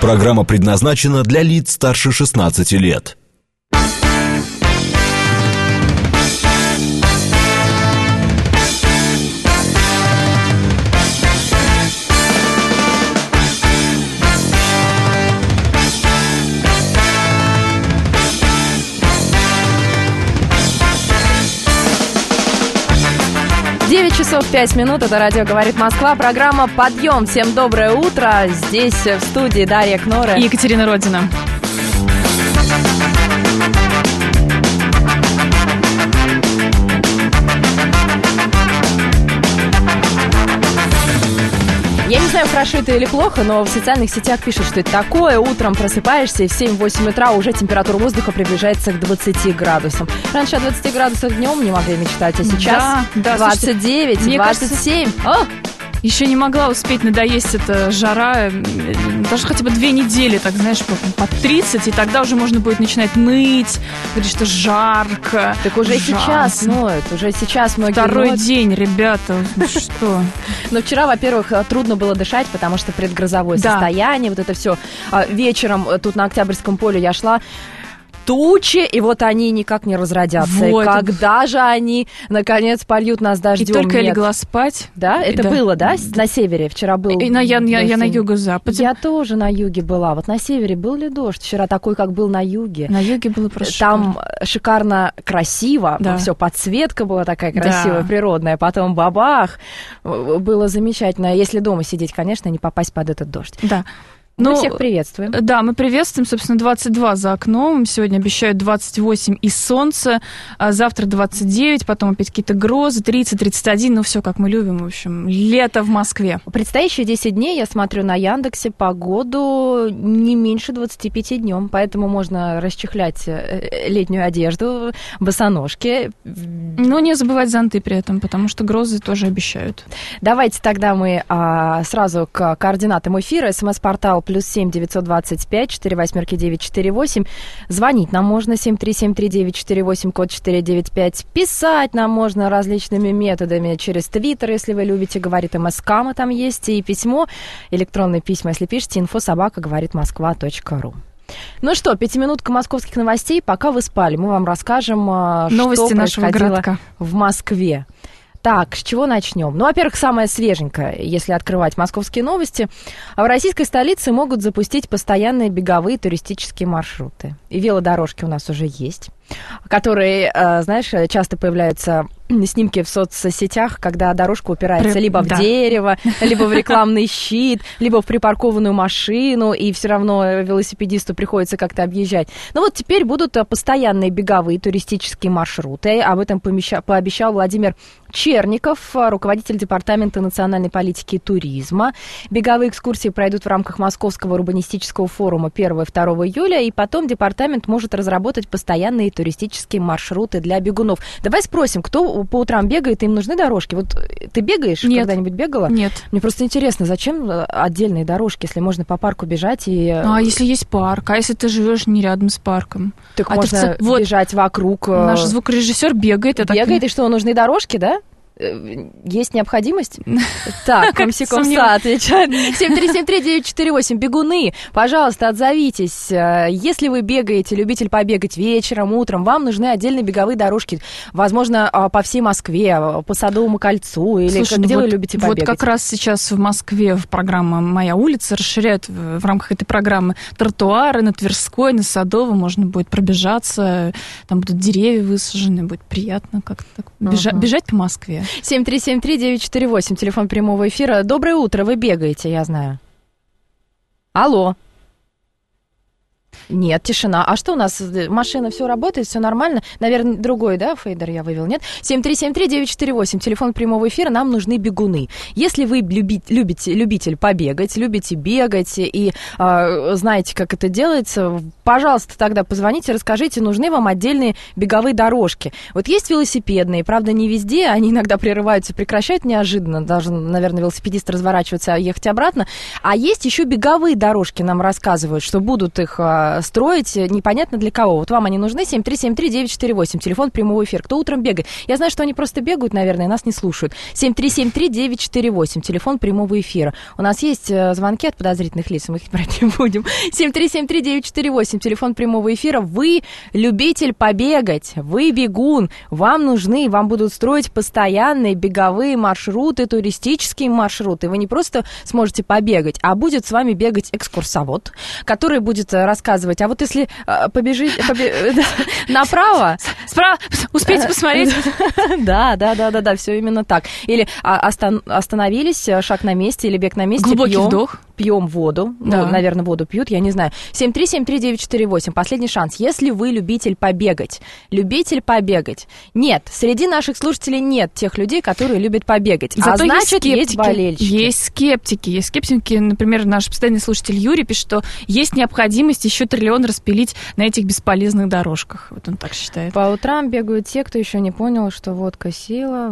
Программа предназначена для лиц старше 16 лет. Часов 5 минут, это радио «Говорит Москва», программа «Подъем». Всем доброе утро, здесь в студии Дарья Кнора и Екатерина Родина. Я не знаю, хорошо это или плохо, но в социальных сетях пишут, что это такое. Утром просыпаешься, и в 7-8 утра уже температура воздуха приближается к 20 градусам. Раньше о 20 градусах днем не могли мечтать, а сейчас да, 29, слушайте, 27. Еще не могла успеть надоесть эта жара, даже хотя бы 2 недели, так, знаешь, по 30, и тогда уже можно будет начинать ныть, говорить, что жарко. Так уже сейчас ноют, уже сейчас многие Второй ноют. день, ребята, что? Но вчера, во-первых, трудно было дышать, потому что предгрозовое состояние, вот это все. Вечером тут на Октябрьском поле я шла, тучи, и вот они никак не разродятся. Вот. И когда же они, наконец, польют нас дождем? И только я легла спать. Да? Это было, да? На севере вчера был. И я на юго-западе. Я тоже на юге была. Вот на севере был ли дождь? Вчера такой, как был на юге. На юге было просто там шикарно красиво. Да. Все, подсветка была такая красивая, природная. Потом бабах. Было замечательно. Если дома сидеть, конечно, не попасть под этот дождь. Да. Мы всех приветствуем. Да, мы приветствуем, собственно, 22 за окном. Сегодня обещают 28 и солнце. А завтра 29, потом опять какие-то грозы, 30, 31. Ну, все как мы любим, в общем. Лето в Москве. Предстоящие 10 дней, я смотрю на Яндексе, погоду не меньше 25 днем. Поэтому можно расчехлять летнюю одежду, босоножки. Но не забывать зонты при этом, потому что грозы тоже обещают. Давайте тогда мы сразу к координатам эфира. СМС-портал +7 925 48 948. Звонить нам можно 7373948, код 495. Писать нам можно различными методами через Твиттер, если вы любите, говорит МСК, мы там есть, и письмо, электронные письма, если пишете, info@говоритmoskva.ru. Ну что, 5-минутка московских новостей. Пока вы спали, мы вам расскажем, новости что нашего происходило городка в Москве. Так, с чего начнем? Ну, во-первых, самое свеженькое, если открывать московские новости. В российской столице могут запустить постоянные беговые туристические маршруты. И велодорожки у нас уже есть, которые, знаешь, часто появляются снимки в соцсетях, когда дорожка упирается либо в дерево, либо в рекламный щит, либо в припаркованную машину, и все равно велосипедисту приходится как-то объезжать. Ну вот теперь будут постоянные беговые туристические маршруты. Об этом пообещал Владимир Черников, руководитель Департамента национальной политики и туризма. Беговые экскурсии пройдут в рамках Московского урбанистического форума 1 и 2 июля, и потом департамент может разработать постоянные туристические маршруты для бегунов. Давай спросим, кто по утрам бегает, им нужны дорожки? Вот ты бегаешь? Нет. Когда-нибудь бегала? Нет. Мне просто интересно, зачем отдельные дорожки, если можно по парку бежать и... А если есть парк? А если ты живешь не рядом с парком? Так можно бежать вокруг... Наш звукорежиссер бегает. Бегает, и что, нужны дорожки, да? Есть необходимость? Так, Комсикомса отвечает. 7373948. Бегуны, пожалуйста, отзовитесь. Если вы бегаете, любитель побегать вечером, утром, вам нужны отдельные беговые дорожки. Возможно, по всей Москве, по Садовому кольцу. Или где вы любите побегать? Вот как раз сейчас в Москве в программе «Моя улица» расширяют в рамках этой программы тротуары на Тверской, на Садовом. Можно будет пробежаться. Там будут деревья высажены. Будет приятно как-то бежать по Москве. 7373948, телефон прямого эфира. Доброе утро, вы бегаете, я знаю. Алло. Нет, тишина. А что у нас? Машина, все работает, все нормально? Наверное, другой, да, фейдер я вывел, нет? 7373948, телефон прямого эфира, нам нужны бегуны. Если вы любитель побегать, любите бегать и знаете, как это делается, пожалуйста, тогда позвоните, расскажите, нужны вам отдельные беговые дорожки. Вот есть велосипедные, правда, не везде, они иногда прерываются, прекращают неожиданно, должен, наверное, велосипедист разворачиваться, ехать обратно. А есть еще беговые дорожки, нам рассказывают, что будут их строить непонятно для кого. Вот вам они нужны, 7373948, телефон прямого эфира. Кто утром бегает? Я знаю, что они просто бегают, наверное, нас не слушают. 7373948, телефон прямого эфира. У нас есть звонки от подозрительных лиц, мы их брать не будем. 7373948, телефон прямого эфира. Вы любитель побегать, вы бегун, вам нужны, вам будут строить постоянные беговые маршруты, туристические маршруты. Вы не просто сможете побегать, а будет с вами бегать экскурсовод, который будет рассказывать, а вот если побежить направо... Справа, успейте посмотреть. Да, все именно так. Или остановились, шаг на месте или бег на месте, глубокий вдох. Пьем воду. Да. Ну, наверное, воду пьют, я не знаю. 7373948, последний шанс. Если вы любитель побегать, нет, среди наших слушателей нет тех людей, которые любят побегать. Зато значит, есть болельщики. Есть скептики. Например, наш постоянный слушатель Юрий пишет, что есть необходимость еще триллион распилить на этих бесполезных дорожках. Вот он так считает. По утрам бегают те, кто еще не понял, что водка сила.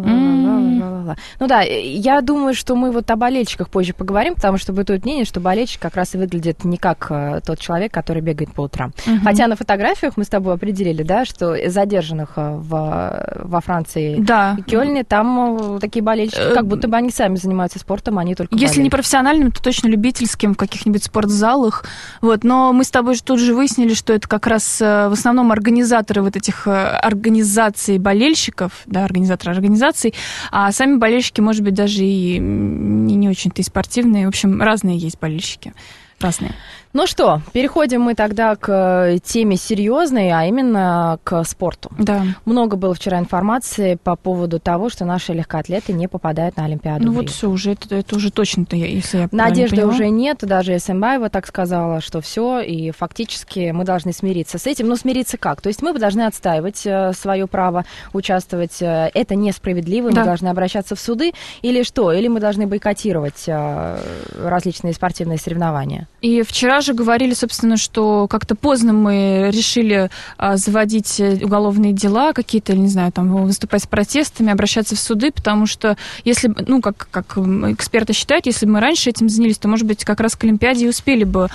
Ну да, я думаю, что мы вот о болельщиках позже поговорим, потому что бытует мнение, что болельщик как раз и выглядит не как тот человек, который бегает по утрам. Хотя на фотографиях мы с тобой определили, да, что задержанных во Франции и Кёльне там такие болельщики, как будто бы они сами занимаются спортом, они только Если болеют. не профессиональным, то точно любительским в каких-нибудь спортзалах. Вот. Но мы с тобой тут же выяснили, что это как раз в основном организаторы вот этих организаций болельщиков, да, организаторы организаций, а сами болельщики, может быть, даже и не очень-то и спортивные. В общем, разные есть болельщики. Разные. Ну что, переходим мы тогда к теме серьезной, а именно к спорту. Да. Много было вчера информации по поводу того, что наши легкоатлеты не попадают на Олимпиаду. Ну вот все, уже это уже точно-то, если я Надежды поняла. уже нет, даже Эсенбаева так сказала, что все, и фактически мы должны смириться с этим. Но смириться как? То есть мы должны отстаивать свое право участвовать. Это несправедливо, мы должны обращаться в суды или что? Или мы должны бойкотировать различные спортивные соревнования? И вчера же говорили, собственно, что как-то поздно мы решили заводить уголовные дела какие-то, не знаю, там, выступать с протестами, обращаться в суды, потому что если, ну, как эксперты считают, если бы мы раньше этим занялись, то, может быть, как раз к Олимпиаде и успели бы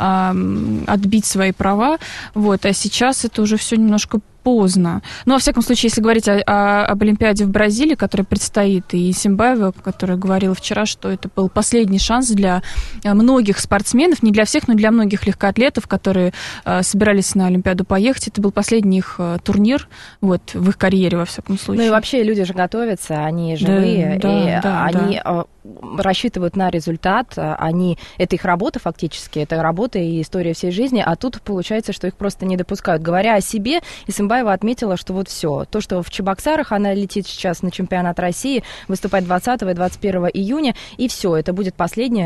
отбить свои права, вот, а сейчас это уже все немножко поздно. Но, во всяком случае, если говорить об Олимпиаде в Бразилии, которая предстоит, и Симбаева, которая говорила вчера, что это был последний шанс для многих спортсменов, не для всех, но для многих легкоатлетов, которые собирались на Олимпиаду поехать. Это был последний их турнир, вот, в их карьере, во всяком случае. Ну и вообще люди же готовятся, они живые, они рассчитывают на результат, это их работа фактически, это работа и история всей жизни, а тут получается, что их просто не допускают. Говоря о себе, Исимбаева отметила, что вот все, то, что в Чебоксарах она летит сейчас на чемпионат России, выступает 20 и 21 июня, и все, это будет последний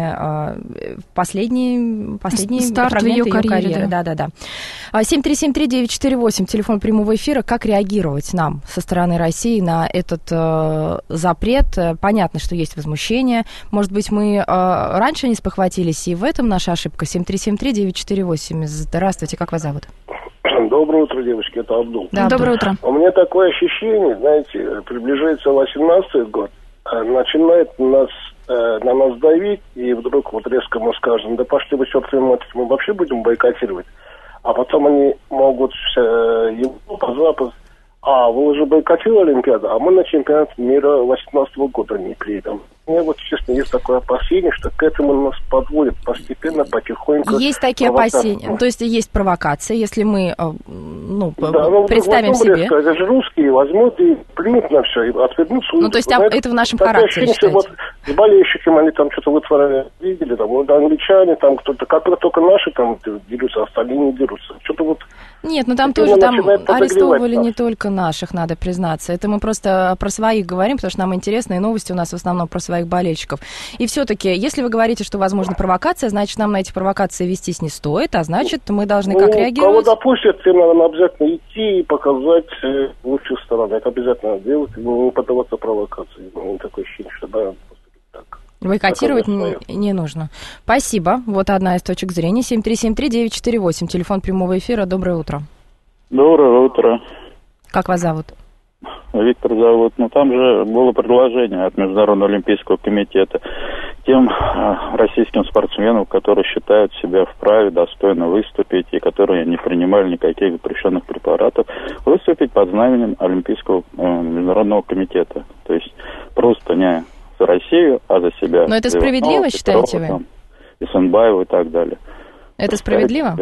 старт в ее карьере. Да. 7373948, телефон прямого эфира. Как реагировать нам со стороны России на этот запрет? Понятно, что есть возмущение. Может быть, мы раньше не спохватились, и в этом наша ошибка. 7373948. Здравствуйте, как вас зовут? Доброе утро, девочки, это Абдул. Да, доброе утро. У меня такое ощущение, знаете, приближается 18-й год, начинает на нас давить, и вдруг вот резко мы скажем, да пошли вы, чертовы матери, мы вообще будем бойкотировать. А потом они могут Европа, Запад, вы уже бойкотировали Олимпиаду, а мы на чемпионат мира 18-го года не приедем. У меня вот, честно, есть такое опасение, что к этому нас подводят постепенно, потихоньку. Есть такие опасения, то есть есть провокация, если мы представим себе. Это же русские возьмут и плюнут на все, и отвернутся. Ну, то есть это в нашем характере, считаете? Вот с болельщиками они там что-то вытворяли, видели, там, вот англичане, там кто-то, как только наши там дерутся, остальные не дерутся. Что-то вот... Нет, ну там тоже арестовывали не только наших, надо признаться. Это мы просто про своих говорим, потому что нам интересные новости у нас в основном про своих болельщиков. И все-таки, если вы говорите, что возможна провокация, значит, нам на эти провокации вестись не стоит, а значит, мы должны как реагировать? Кого допустят, тем надо обязательно идти и показать лучшую сторону. Это обязательно делать, и не поддаваться провокации. Такое ощущение, что да, так. Бойкотировать не нужно. Спасибо. Вот одна из точек зрения. 7373948, телефон прямого эфира. Доброе утро. Доброе утро. Как вас зовут? Виктор зовут. Ну, там же было предложение от Международного олимпийского комитета тем российским спортсменам, которые считают себя вправе достойно выступить и которые не принимали никаких запрещенных препаратов, выступить под знаменем Олимпийского международного комитета. То есть просто не за Россию, а за себя. Но это справедливо, считаете вы? Исенбаева и так далее. Это справедливо?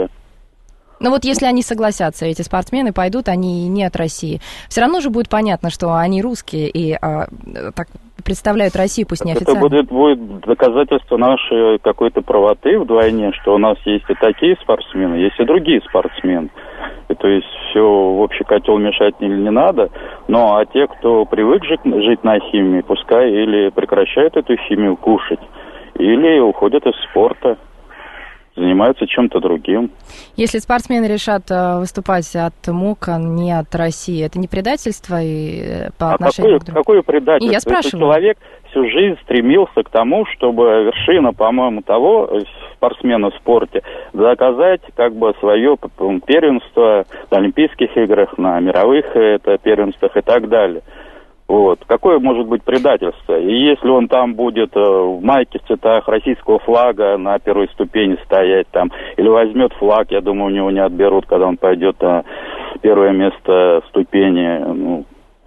Но вот если они согласятся, эти спортсмены пойдут, они не от России, все равно же будет понятно, что они русские и так представляют Россию, пусть не официально. Это будет доказательство нашей какой-то правоты вдвойне, что у нас есть и такие спортсмены, есть и другие спортсмены. И то есть все в общий котел мешать не надо, но а те, кто привык жить на химии, пускай или прекращают эту химию кушать, или уходят из спорта, занимаются чем-то другим. Если спортсмены решат выступать от МОК, не от России, это не предательство и по отношению к другим? Какое предательство? Я спрашиваю. Человек всю жизнь стремился к тому, чтобы вершина, по-моему, того спортсмена в спорте доказать как бы свое первенство на Олимпийских играх, на мировых первенствах и так далее. Вот. Какое может быть предательство? И если он там будет в майке в цветах российского флага на первой ступени стоять там, или возьмет флаг, я думаю, у него не отберут, когда он пойдет на первое место ступени.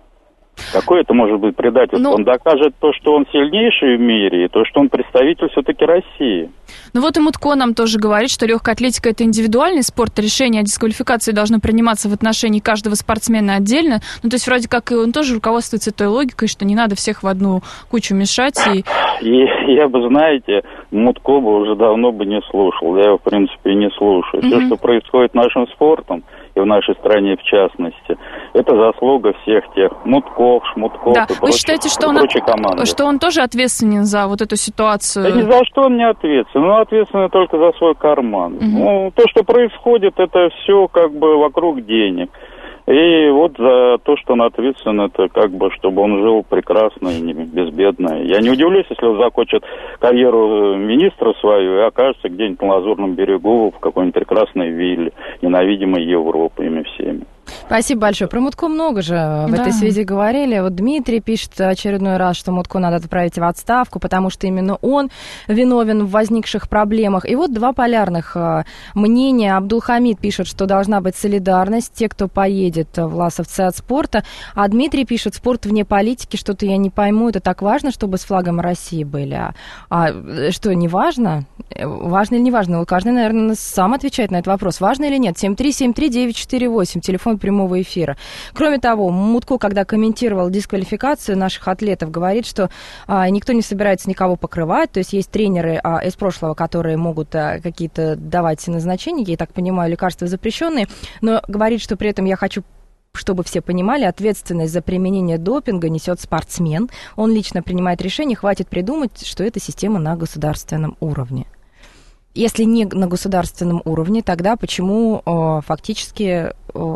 Какое это может быть предательство? Он докажет то, что он сильнейший в мире, и то, что он представитель все-таки России. Ну вот и Мутко нам тоже говорит, что легкая атлетика – это индивидуальный спорт, решение о дисквалификации должно приниматься в отношении каждого спортсмена отдельно. Ну то есть вроде как и он тоже руководствуется той логикой, что не надо всех в одну кучу мешать. И я бы, знаете, Мутко бы уже давно бы не слушал. Я его, в принципе, и не слушаю. Все, что происходит нашим спортом, и в нашей стране в частности, это заслуга всех тех Мутков, Шмутков и Вы считаете, что он тоже ответственен за вот эту ситуацию? Да ни за что он не ответственен. Он ответственен только за свой карман. То, что происходит, это все как бы вокруг денег. И вот за то, что он ответственен, это как бы, чтобы он жил прекрасно и безбедно. Я не удивлюсь, если он закончит карьеру министра свою и окажется где-нибудь на Лазурном берегу в какой-нибудь прекрасной вилле, ненавидимой Европой всеми. Спасибо большое. Про Мутко много же в этой связи говорили. Вот Дмитрий пишет очередной раз, что Мутко надо отправить в отставку, потому что именно он виновен в возникших проблемах. И вот два полярных мнения. Абдулхамид пишет, что должна быть солидарность, те, кто поедет, власовцы от спорта. А Дмитрий пишет, спорт вне политики, что-то я не пойму, это так важно, чтобы с флагом России были. А что, не важно? Важно или не важно? Ну, каждый, наверное, сам отвечает на этот вопрос. Важно или нет? 7373948, телефон прямого эфира. Кроме того, Мутко, когда комментировал дисквалификацию наших атлетов, говорит, что никто не собирается никого покрывать, то есть есть тренеры из прошлого, которые могут какие-то давать назначения, я так понимаю, лекарства запрещенные, но говорит, что при этом я хочу, чтобы все понимали, ответственность за применение допинга несет спортсмен, он лично принимает решение, хватит придумать, что это система на государственном уровне. Если не на государственном уровне, тогда почему фактически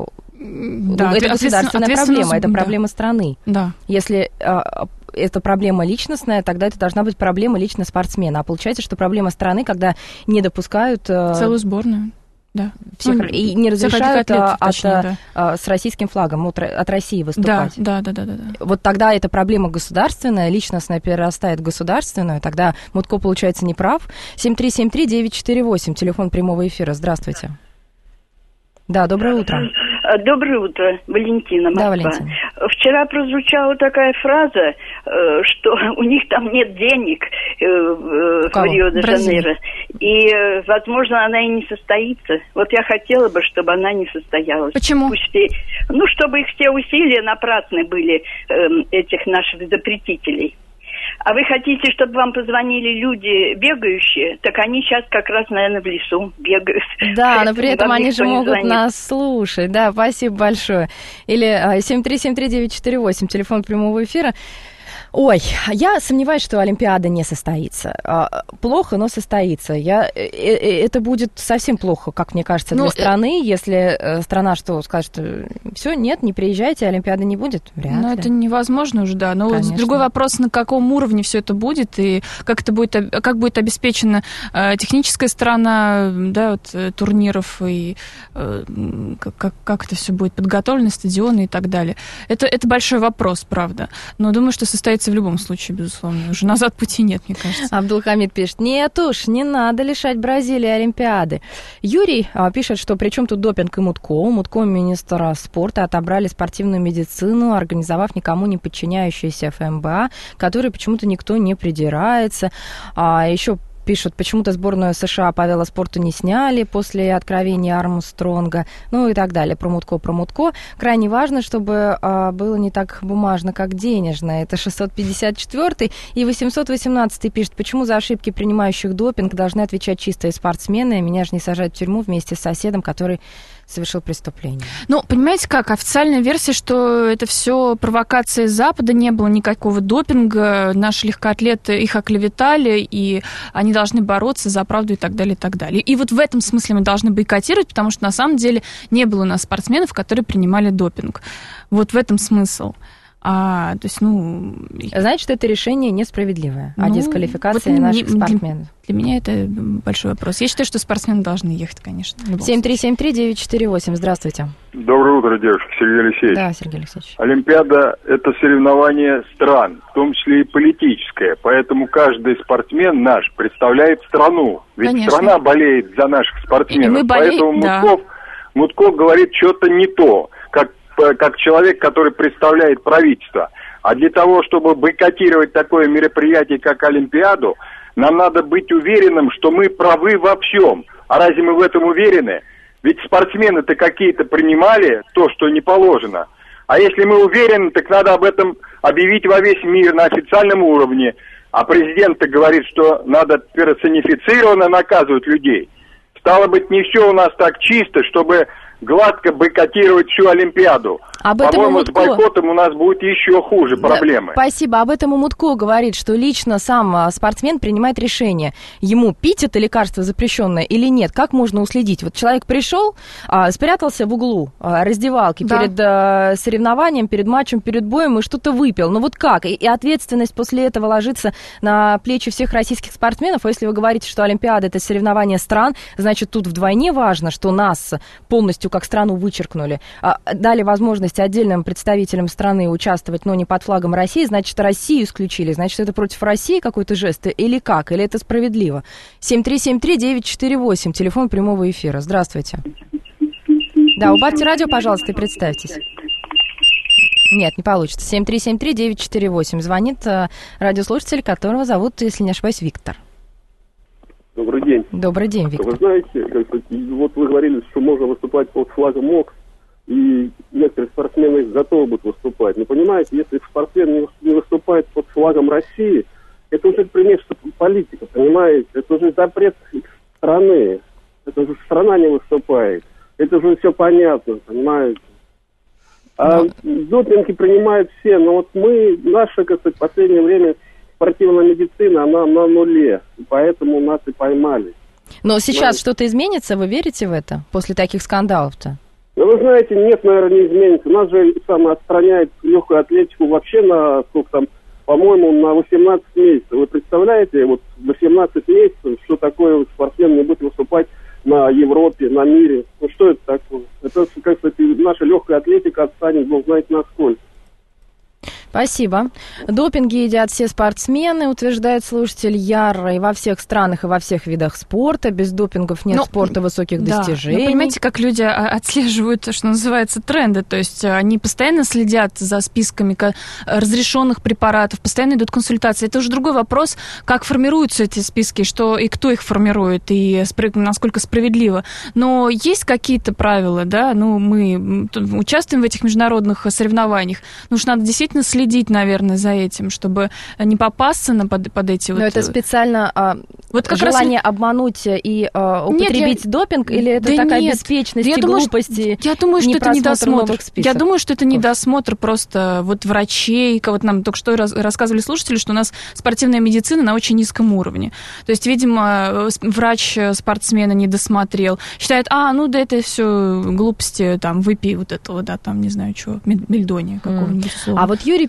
это государственная проблема, это проблема страны. Да. Если это проблема личностная, тогда это должна быть проблема лично спортсмена. А получается, что проблема страны, когда не допускают... целую сборную. Да. И не разрешают с российским флагом от России выступать. Да. Вот тогда эта проблема государственная, личностная перерастает в государственную, тогда Мутко, получается, не прав. 7373948, телефон прямого эфира. Здравствуйте. Да, доброе утро. Доброе утро, Валентина, Москва. Да, Валентина. Вчера прозвучала такая фраза, что у них там нет денег в Рио-де-Жанейро. И, возможно, она и не состоится. Вот я хотела бы, чтобы она не состоялась. Почему? Чтобы их все усилия напрасны были, этих наших запретителей. А вы хотите, чтобы вам позвонили люди бегающие? Так они сейчас как раз, наверное, в лесу бегают. Да, но при этом они же могут нас слушать. Да, спасибо большое. Или 7373948, телефон прямого эфира. Ой, я сомневаюсь, что Олимпиада не состоится. Плохо, но состоится. Это будет совсем плохо, как мне кажется, для страны, если страна скажет, что все, нет, не приезжайте, Олимпиады не будет. Вряд ли. Это невозможно уже, да. Но другой вопрос, на каком уровне все это будет, и как будет обеспечена техническая сторона, да, турниров, и как это все будет подготовлено, стадионы и так далее. Это большой вопрос, правда. Но думаю, что состоится в любом случае, безусловно. Уже назад пути нет, мне кажется. Абдулхамид пишет: нет уж, не надо лишать Бразилии Олимпиады. Юрий пишет, что при чем тут допинг и Мутко? Мутко министра спорта отобрали спортивную медицину, организовав никому не подчиняющуюся ФМБА, которой почему-то никто не придирается. Еще пишут, почему-то сборную США по велоспорту не сняли после откровения Армстронга, ну и так далее. Про Мутко. Крайне важно, чтобы было не так бумажно, как денежно. Это 654-й. И 818-й пишет, почему за ошибки принимающих допинг должны отвечать чистые спортсмены. Меня же не сажают в тюрьму вместе с соседом, который совершил преступление. Ну, понимаете как, официальная версия, что это все провокации Запада, не было никакого допинга, наши легкоатлеты их оклеветали, и они должны бороться за правду и так далее, и так далее. И вот в этом смысле мы должны бойкотировать, потому что на самом деле не было у нас спортсменов, которые принимали допинг. Вот в этом смысл. То есть, Значит, это решение несправедливое, дисквалификация вот наших спортсменов. Для меня это большой вопрос. Я считаю, что спортсмены должны ехать, конечно. 7373948, здравствуйте. Доброе утро, девушка, Сергей Алексеевич. Да, Сергей Алексеевич. Олимпиада – это соревнование стран, в том числе и политическое. Поэтому каждый спортсмен наш представляет страну. Ведь конечно. Страна болеет за наших спортсменов. И мы болеем, поэтому Мутко говорит что-то не то, как человек, который представляет правительство. А для того, чтобы бойкотировать такое мероприятие, как Олимпиаду, нам надо быть уверенным, что мы правы во всем. А разве мы в этом уверены? Ведь спортсмены-то какие-то принимали то, что не положено. А если мы уверены, так надо об этом объявить во весь мир на официальном уровне. А президент-то говорит, что надо персонифицированно наказывать людей. Стало быть, не все у нас так чисто, чтобы гладко бойкотировать всю Олимпиаду. По-моему, с бойкотом у нас будет еще хуже проблемы. Спасибо. Об этом и Мутко говорит, что лично сам спортсмен принимает решение, ему пить это лекарство запрещенное или нет. Как можно уследить? Вот человек пришел, спрятался в углу раздевалки перед соревнованием, перед матчем, перед боем и что-то выпил. Ну вот как? И ответственность после этого ложится на плечи всех российских спортсменов. А если вы говорите, что Олимпиада – это соревнование стран, значит, тут вдвойне важно, что нас полностью как страну вычеркнули, дали возможность отдельным представителям страны участвовать, но не под флагом России, значит, Россию исключили. Значит, это против России какой-то жест или как? Или это справедливо? 7373948, телефон прямого эфира. Здравствуйте. Да, убавьте радио, пожалуйста, и представьтесь. Нет, не получится. 7373948. Звонит радиослушатель, которого зовут, если не ошибаюсь, Виктор. Добрый день. Добрый день, Виктор. Вы знаете, вот вы говорили, что можно выступать под флагом МОК, и некоторые спортсмены готовы будут выступать. Но понимаете, если спортсмен не выступает под флагом России, это уже примешивается политика, понимаете? Это уже запрет страны. Это уже страна не выступает. Это уже все понятно, понимаете? А допинги принимают все, но вот наша, в последнее время спортивная медицина, она на нуле, поэтому нас и поймали. Но сейчас что-то изменится, вы верите в это, после таких скандалов-то? Ну, вы знаете, нет, наверное, не изменится. У нас же отстраняет легкую атлетику вообще на, сколько там, по-моему, на 18 месяцев. Вы представляете, вот 18 месяцев, что такое спортсмен не будет выступать на Европе, на мире? Ну, что это такое? Это, как сказать, наша легкая атлетика отстанет, бог знает насколько. Спасибо. Допинги едят все спортсмены, утверждает слушатель Яр, и во всех странах, и во всех видах спорта. Без допингов нет спорта высоких достижений. Ну, понимаете, как люди отслеживают, что называется, тренды. То есть они постоянно следят за списками разрешенных препаратов, постоянно идут консультации. Это уже другой вопрос, как формируются эти списки, и кто их формирует, и насколько справедливо. Но есть какие-то правила, да, мы участвуем в этих международных соревнованиях. Ну уж надо действительно следить, наверное, за этим, чтобы не попасться под эти Но это специально желание обмануть и употребить допинг, или это такая беспечность и глупость? Я думаю, что это недосмотр. Я думаю, что это недосмотр просто врачей. Вот нам только что рассказывали слушатели, что у нас спортивная медицина на очень низком уровне. То есть, видимо, врач спортсмена не досмотрел. Считает, да это все глупости, выпей вот этого, не знаю чего, мельдония какого-нибудь условно. А вот Юрий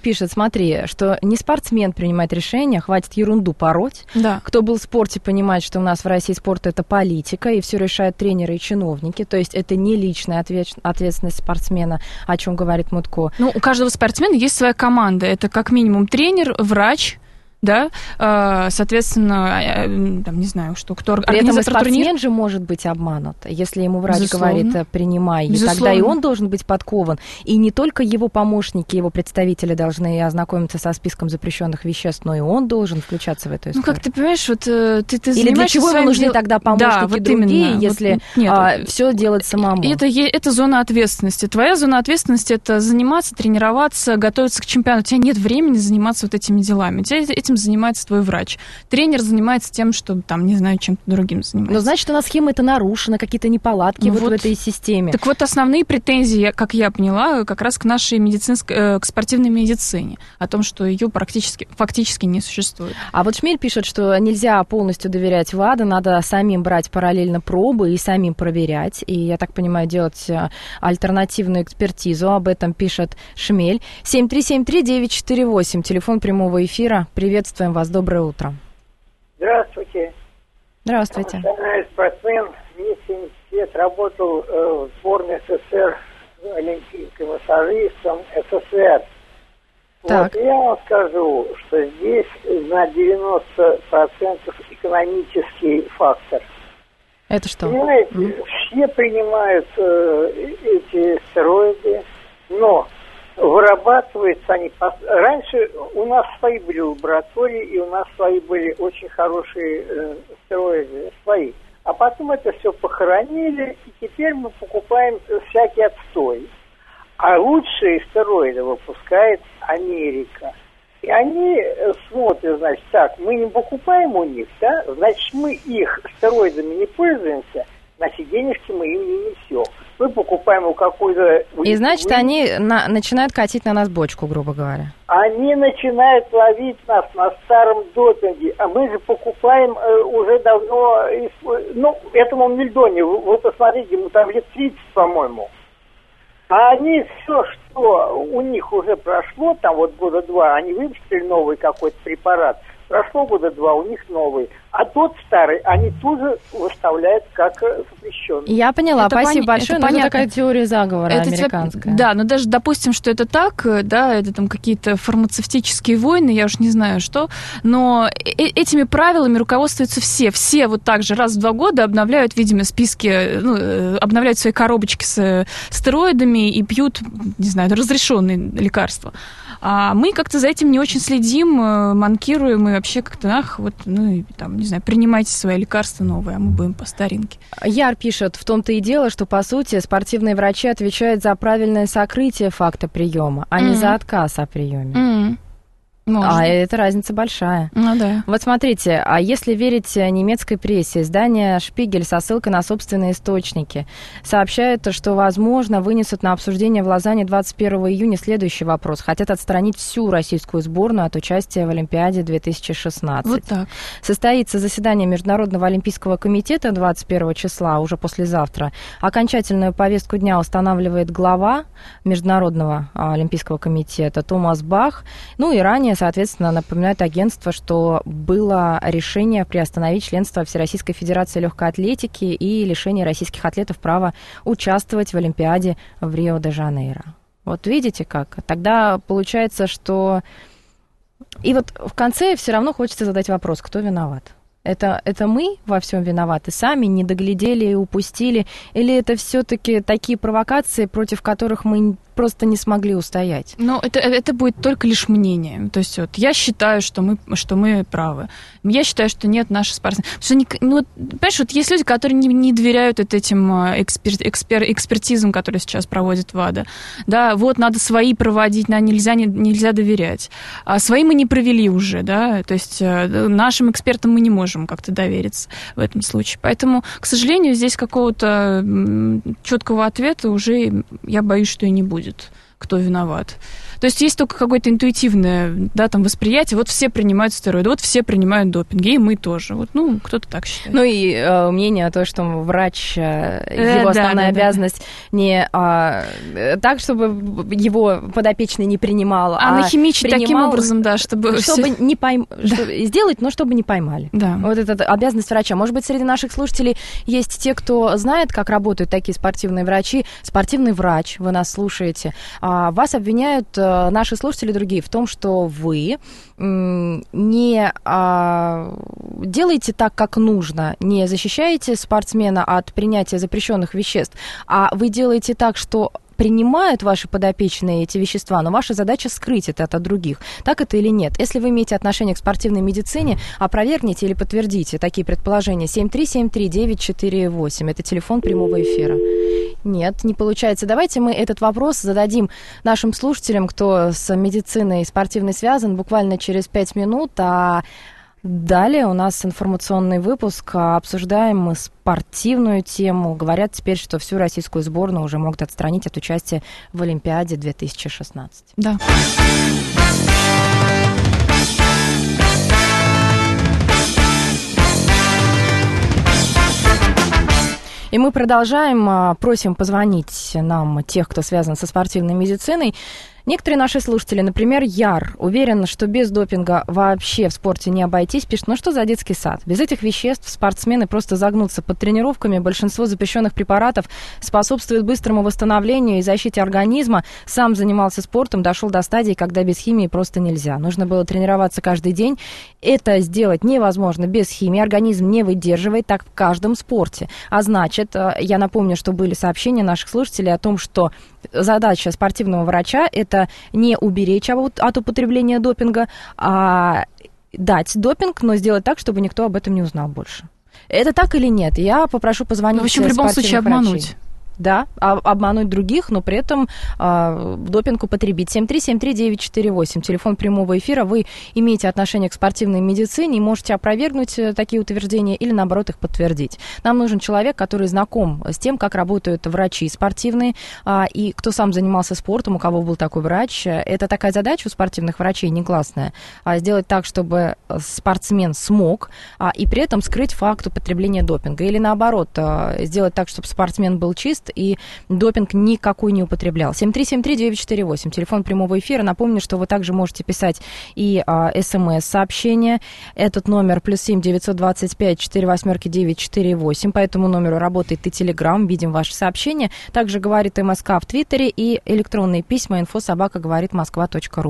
пишет, смотри, что не спортсмен принимает решение, хватит ерунду пороть. Да. Кто был в спорте, понимает, что у нас в России спорт – это политика, и все решают тренеры и чиновники. То есть это не личная ответственность спортсмена, о чем говорит Мутко. Ну, у каждого спортсмена есть своя команда. Это как минимум тренер, врач, да, соответственно, там, не знаю, что кто организатор турнира. При этом спортсмен турнир же может быть обманут, если ему врач Безусловно. говорит, принимай, и тогда и он должен быть подкован. И не только его помощники, его представители должны ознакомиться со списком запрещенных веществ, но и он должен включаться в эту историю. Ну, как ты понимаешь, вот ты или для чего ему нужны тогда помощники, да, вот другие, именно. Если вот, все делать самому? Это зона ответственности. Твоя зона ответственности – это заниматься, тренироваться, готовиться к чемпионату. У тебя нет времени заниматься вот этими делами. У тебя этим занимается твой врач. Тренер занимается тем, что, там, не знаю, чем-то другим занимается. Но значит, у нас схема это нарушена, какие-то неполадки вот в этой системе. Так вот, основные претензии, как я поняла, как раз к нашей к спортивной медицине, о том, что ее фактически не существует. А вот Шмель пишет, что нельзя полностью доверять ВАДА, надо самим брать параллельно пробы и самим проверять. И, я так понимаю, делать альтернативную экспертизу. Об этом пишет Шмель. 7373948, телефон прямого эфира. Приветствуем вас, доброе утро. Здравствуйте. Здравствуйте. Я спортсмен, мне 70 лет, работал в сборной СССР, олимпийским массажистом СССР. Так. Вот я вам скажу, что здесь на 90% экономический фактор. Это что? Понимаете, все принимают эти стероиды, но вырабатываются они... Раньше у нас свои были лаборатории, и у нас свои были очень хорошие стероиды, свои. А потом это все похоронили, и теперь мы покупаем всякий отстой. А лучшие стероиды выпускает Америка. И они смотрят, значит, так, мы не покупаем у них, да, значит, мы их стероидами не пользуемся, значит, денежки мы им не несем. Мы покупаем у какой-то... И, значит, они начинают катить на нас бочку, грубо говоря. Они начинают ловить нас на старом допинге, а мы же покупаем уже давно... Ну, этому Мельдоне, вы посмотрите, ему там лет 30, по-моему. А они все, что у них уже прошло, там вот года два, они выпустили новый какой-то препарат, прошло года два, у них новый. А тот старый они тут же выставляют как запрещенный. Я поняла, это спасибо большое, но это такая теория заговора это американская. Да, но даже допустим, что это так, да, это там какие-то фармацевтические войны, я уж не знаю что, но этими правилами руководствуются все. Все вот так же раз в 2 года обновляют, видимо, списки, ну, обновляют свои коробочки с стероидами и пьют, не знаю, разрешенные лекарства. А мы как-то за этим не очень следим, манкируем и вообще как-то, вот, ну, и, там, не знаю, принимайте свои лекарства новые, а мы будем по старинке. Яр пишет, в том-то и дело, что, по сути, спортивные врачи отвечают за правильное сокрытие факта приема, а не за отказ о приеме. Может. А эта разница большая. Ну да. Вот смотрите, а если верить немецкой прессе, издание «Шпигель» со ссылкой на собственные источники сообщает, что, возможно, вынесут на обсуждение в Лозанне 21 июня следующий вопрос. Хотят отстранить всю российскую сборную от участия в Олимпиаде 2016. Вот так. Состоится заседание Международного олимпийского комитета 21 числа, уже послезавтра. Окончательную повестку дня устанавливает глава Международного олимпийского комитета Томас Бах. Ну и ранее, соответственно, напоминает агентство, что было решение приостановить членство Всероссийской Федерации легкой атлетики и лишение российских атлетов права участвовать в Олимпиаде в Рио-де-Жанейро. Вот видите как? Тогда получается, что... И вот в конце все равно хочется задать вопрос, кто виноват? Это мы во всем виноваты, сами не доглядели и упустили? Или это все-таки такие провокации, против которых мы просто не смогли устоять? Ну, это будет только лишь мнение. То есть вот я считаю, что мы правы. Я считаю, что нет, наши спортсмены. Потому что, понимаешь, вот есть люди, которые не доверяют этим экспертизам, которые сейчас проводит ВАДА. Да, вот надо свои проводить, нельзя доверять. А свои мы не провели уже, да, то есть нашим экспертам мы не можем как-то довериться в этом случае. Поэтому, к сожалению, здесь какого-то четкого ответа уже, я боюсь, что и не будет. кто виноват. То есть есть только какое-то интуитивное, да, там, восприятие. Вот все принимают стероиды, вот все принимают допинги, и мы тоже. Вот, ну, кто-то так считает. Ну и мнение о том, что врач, его основная обязанность не так, чтобы его подопечный не принимал, а нахимичить таким образом, да, чтобы не сделать, но чтобы не поймали. Да. Вот это обязанность врача. Может быть, среди наших слушателей есть те, кто знает, как работают такие спортивные врачи. Спортивный врач, вы нас слушаете. Вас обвиняют наши слушатели другие в том, что вы не делаете так, как нужно, не защищаете спортсмена от принятия запрещенных веществ, а вы делаете так, что принимают ваши подопечные эти вещества, но ваша задача скрыть это от других. Так это или нет? Если вы имеете отношение к спортивной медицине, опровергните или подтвердите такие предположения. 7373948. Это телефон прямого эфира. Нет, не получается. Давайте мы этот вопрос зададим нашим слушателям, кто с медициной спортивной связан, буквально через 5 минут, а далее у нас информационный выпуск. Обсуждаем мы спортивную тему. Говорят теперь, что всю российскую сборную уже могут отстранить от участия в Олимпиаде 2016. Да. И мы продолжаем. Просим позвонить нам тех, кто связан со спортивной медициной. Некоторые наши слушатели, например, Яр, уверен, что без допинга вообще в спорте не обойтись, пишет, ну что за детский сад? Без этих веществ спортсмены просто загнутся под тренировками. Большинство запрещенных препаратов способствует быстрому восстановлению и защите организма. Сам занимался спортом, дошел до стадии, когда без химии просто нельзя. Нужно было тренироваться каждый день. Это сделать невозможно без химии. Организм не выдерживает, так в каждом спорте. А значит, я напомню, что были сообщения наших слушателей о том, что задача спортивного врача – это не уберечь от употребления допинга, а дать допинг, но сделать так, чтобы никто об этом не узнал больше. Это так или нет? Я попрошу позвонить в общем, в любом случае обмануть. Да, обмануть других, но при этом допинг употребить. 7373948, телефон прямого эфира. Вы имеете отношение к спортивной медицине и можете опровергнуть такие утверждения или, наоборот, их подтвердить. Нам нужен человек, который знаком с тем, как работают врачи спортивные, и кто сам занимался спортом, у кого был такой врач. Это такая задача у спортивных врачей негласная. Сделать так, чтобы спортсмен смог, и при этом скрыть факт употребления допинга. Или, наоборот, сделать так, чтобы спортсмен был чист, и допинг никакой не употреблял. 7373948, телефон прямого эфира. Напомню, что вы также можете писать и СМС-сообщения. Этот номер +7 925 48 948. По этому номеру работает и Телеграм. Видим ваши сообщения. Также говорит МСК в Твиттере и электронные письма info@говоритmoсква.ру.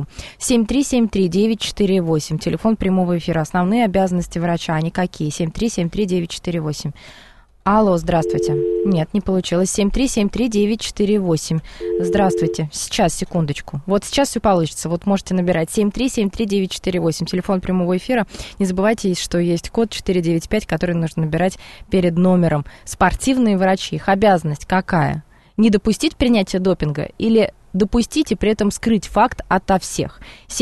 7373948, телефон прямого эфира. Основные обязанности врача, они какие? 7373948. Алло, здравствуйте. Нет, не получилось. 7373948. Здравствуйте. Сейчас, секундочку. Вот сейчас все получится. Вот можете набирать 7373948. Телефон прямого эфира. Не забывайте, что есть код 495, который нужно набирать перед номером. Спортивные врачи. Их обязанность какая? Не допустить принятия допинга или допустить и при этом скрыть факт ото всех?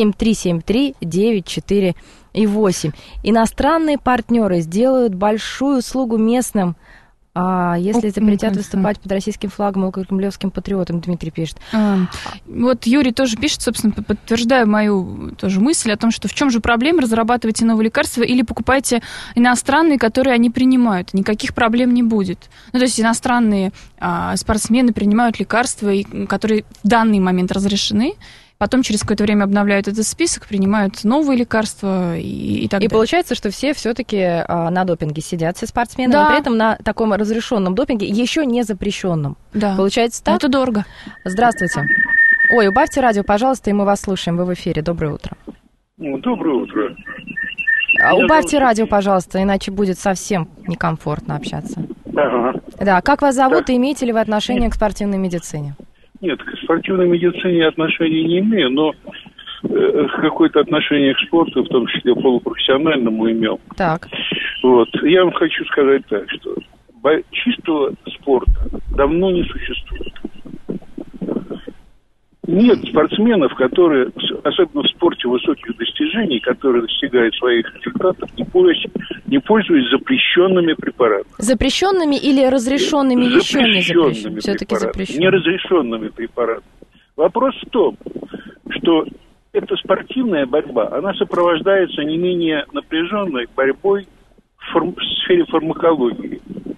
7373948. Иностранные партнеры сделают большую услугу местным, если запретят выступать под российским флагом и кремлевским патриотом, Дмитрий пишет. Вот Юрий тоже пишет, собственно, подтверждая мою тоже мысль о том, что в чем же проблема, разрабатывайте новые лекарства или покупайте иностранные, которые они принимают. Никаких проблем не будет. Ну, то есть иностранные спортсмены принимают лекарства, которые в данный момент разрешены. Потом через какое-то время обновляют этот список, принимают новые лекарства и так далее. И получается, что все все-таки на допинге сидят, все спортсмены, да, но при этом на таком разрешенном допинге, еще не запрещенном. Да. Получается так? Это дорого. Здравствуйте. Ой, убавьте радио, пожалуйста, и мы вас слушаем. Вы в эфире. Доброе утро. Доброе утро. Убавьте радио, пожалуйста, иначе будет совсем некомфортно общаться. Ага. Да, как вас зовут и имеете ли вы отношение к спортивной медицине? Нет, к спортивной медицине отношения не имею, но какое-то отношение к спорту, в том числе полупрофессиональному, имел. Так. Вот. Я вам хочу сказать так, что чистого спорта давно не существует. Нет спортсменов, которые, особенно в спорте высоких достижений, которые достигают своих результатов, не пользуясь запрещенными препаратами. Запрещенными или разрешенными еще не запрещенными? Все-таки запрещенными. Неразрешенными препаратами. Вопрос в том, что эта спортивная борьба, она сопровождается не менее напряженной борьбой в сфере фармакологии.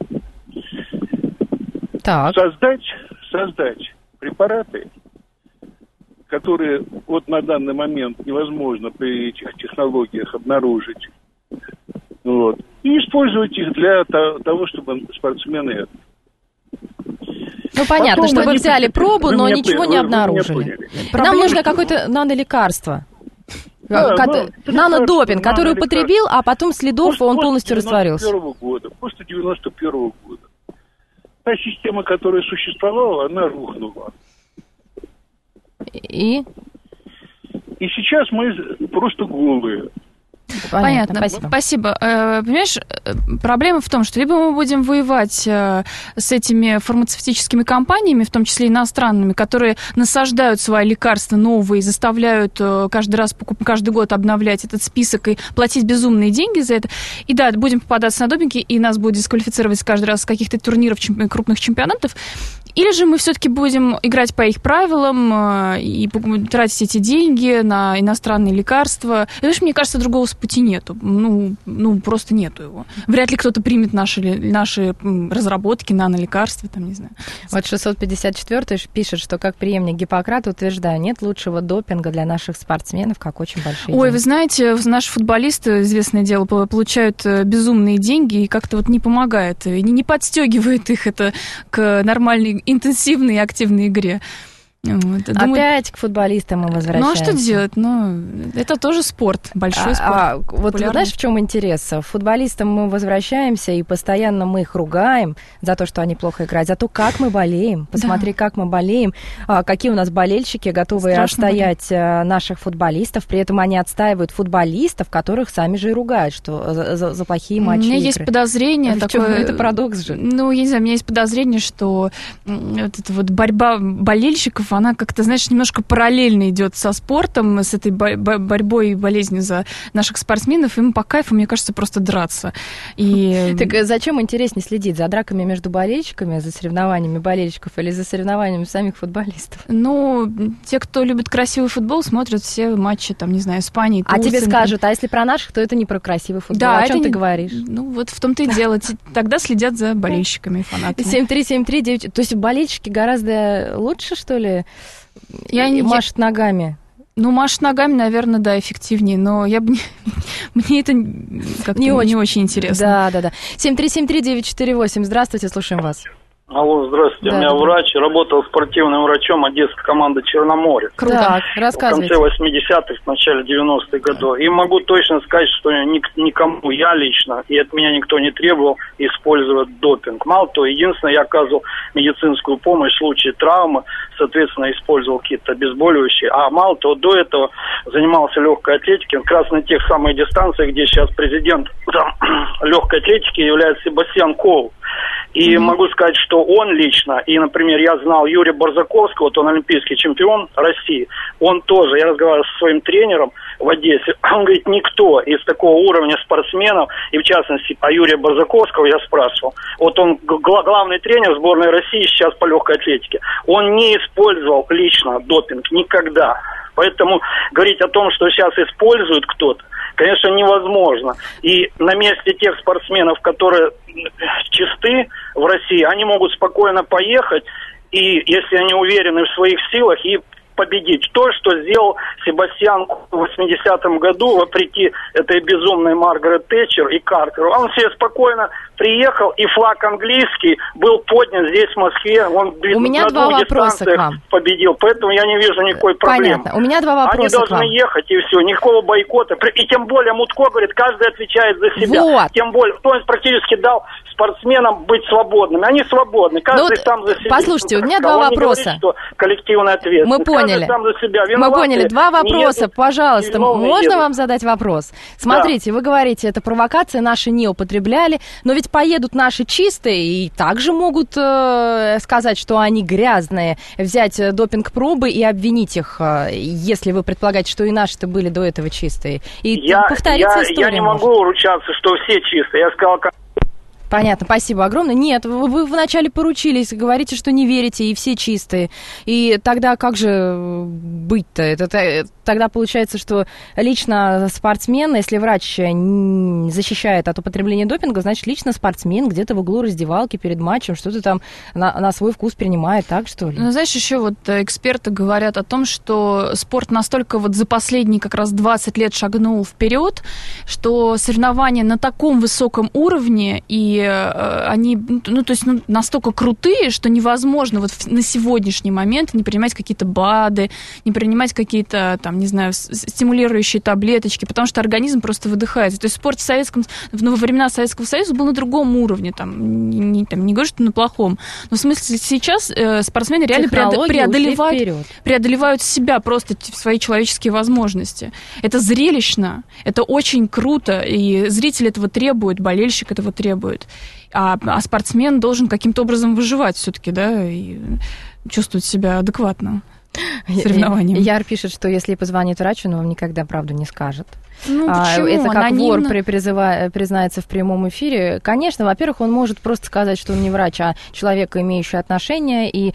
Так. Создать препараты, которые вот на данный момент невозможно при этих технологиях обнаружить, вот, и использовать их для того, чтобы спортсмены... Ну, понятно, потом чтобы взяли пробу, но ничего не обнаружили. Нам нужно какое-то нанолекарство. Нанодопинг, который употребил, а потом следов он полностью растворился. После 91-го года. Та система, которая существовала, она рухнула. И сейчас мы просто голые. Понятно. Спасибо. Понимаешь, проблема в том, что либо мы будем воевать с этими фармацевтическими компаниями, в том числе иностранными, которые насаждают свои лекарства новые, заставляют каждый год обновлять этот список и платить безумные деньги за это. И да, будем попадаться на допинги, и нас будет дисквалифицировать каждый раз с каких-то турниров крупных чемпионатов. Или же мы все-таки будем играть по их правилам и тратить эти деньги на иностранные лекарства. И, знаешь, мне кажется, другого пути нету. Ну, просто нету его. Вряд ли кто-то примет наши разработки, нанолекарства, там, не знаю. Вот 654-й пишет, что как преемник Гиппократа утверждаю, нет лучшего допинга для наших спортсменов, как очень большие деньги. Ой, вы знаете, наши футболисты, известное дело, получают безумные деньги и как-то вот не помогает, не подстегивает их это к нормальной, интенсивной и активной игре. Вот, опять к футболистам мы возвращаемся. Ну, а что делать? Ну, это тоже спорт, большой спорт. Вот знаешь, в чем интерес? К футболистам мы возвращаемся, и постоянно мы их ругаем за то, что они плохо играют, за то, как мы болеем. Посмотри, как мы болеем, какие у нас болельщики, готовые отстоять наших футболистов, при этом они отстаивают футболистов, которых сами же и ругают, что за плохие матчи. У меня есть подозрение такое... Это парадокс же. Ну, я не знаю, у меня есть подозрение, что вот эта вот борьба болельщиков, она как-то, знаешь, немножко параллельно идет со спортом, с этой борьбой и болезнью за наших спортсменов. Им по кайфу, мне кажется, просто драться. Так зачем интереснее следить? За драками между болельщиками, за соревнованиями болельщиков или за соревнованиями самих футболистов? Ну, те, кто любит красивый футбол, смотрят все матчи, там, не знаю, Испании, Турции. А тебе скажут, а если про наших, то это не про красивый футбол. Да, о чем ты говоришь? Ну, вот в том-то и дело. Тогда следят за болельщиками и фанатами. 73739. То есть болельщики гораздо лучше, что ли? Машет ногами. Ну, машет ногами, наверное, да, эффективнее, но мне это как-то не очень интересно. Да. 7373948. Здравствуйте, слушаем вас. Алло, здравствуйте. Да, у меня врач, работал спортивным врачом одесской команды «Черноморье». Круто, рассказывайте. В конце 80-х, в начале 90-х годов. И могу точно сказать, что никому, я лично, и от меня никто не требовал использовать допинг. Мало того, единственное, я оказывал медицинскую помощь в случае травмы, соответственно, использовал какие-то обезболивающие. А мало того, до этого занимался легкой атлетикой, как раз на тех самых дистанциях, где сейчас президент легкой атлетики является Себастьян Коул. И могу сказать, что он лично, и, например, я знал Юрия Барзаковского, вот он олимпийский чемпион России, он тоже, я разговаривал со своим тренером в Одессе, он говорит, никто из такого уровня спортсменов, и в частности, о Юрия Барзаковского я спрашивал, вот он главный тренер сборной России сейчас по легкой атлетике, он не использовал лично допинг никогда. Поэтому говорить о том, что сейчас использует кто-то, конечно, невозможно. И на месте тех спортсменов, которые чисты в России, они могут спокойно поехать, и если они уверены в своих силах, и победить. То, что сделал Себастьян в 80-м году, вопреки этой безумной Маргарет Тэтчер и Картеру. Он себе спокойно приехал, и флаг английский был поднят здесь, в Москве. Он у меня на два вопроса к вам. Победил, поэтому я не вижу никакой проблемы. Понятно. У меня два вопроса. Они должны ехать, и все, никакого бойкота. И тем более Мутко говорит, каждый отвечает за себя. Вот. Тем более, он практически дал спортсменам быть свободными. Они свободны, каждый сам за себя. Послушайте, у меня два вопроса. Не говорит, что коллективная ответственность. Мы поняли. Сам за себя. Мы поняли. Два вопроса, пожалуйста. Можно вам задать вопрос? Смотрите, вы говорите, это провокация, наши не употребляли, но ведь поедут наши чистые и также могут сказать, что они грязные, взять допинг-пробы и обвинить их, если вы предполагаете, что и наши-то были до этого чистые. И повторится история. Я не могу ручаться, что все чистые. Я сказал, как... Понятно, спасибо огромное. Нет, вы вначале поручились, говорите, что не верите, и все чистые. И тогда как же быть-то? Тогда получается, что лично спортсмен, если врач защищает от употребления допинга, значит, лично спортсмен где-то в углу раздевалки перед матчем что-то там на свой вкус принимает, так что ли? Ну, знаешь, еще вот эксперты говорят о том, что спорт настолько вот за последние как раз 20 лет шагнул вперед, что соревнования на таком высоком уровне, и они, настолько крутые, что невозможно вот на сегодняшний момент не принимать какие-то БАДы, не принимать какие-то, там, не знаю, стимулирующие таблеточки, потому что организм просто выдыхается. То есть спорт во времена Советского Союза был на другом уровне, не говорю, что на плохом, но в смысле сейчас спортсмены реально преодолевают себя просто в свои человеческие возможности. Это зрелищно, это очень круто, и зритель этого требует, болельщик этого требует. А спортсмен должен каким-то образом выживать все-таки, да, и чувствовать себя адекватно соревнованием. Яр пишет, что если позвонит врачу, он вам никогда правду не скажет. Почему? Это как анонимно. вор признается в прямом эфире. Конечно, во-первых, он может просто сказать, что он не врач, а человек, имеющий отношения. И,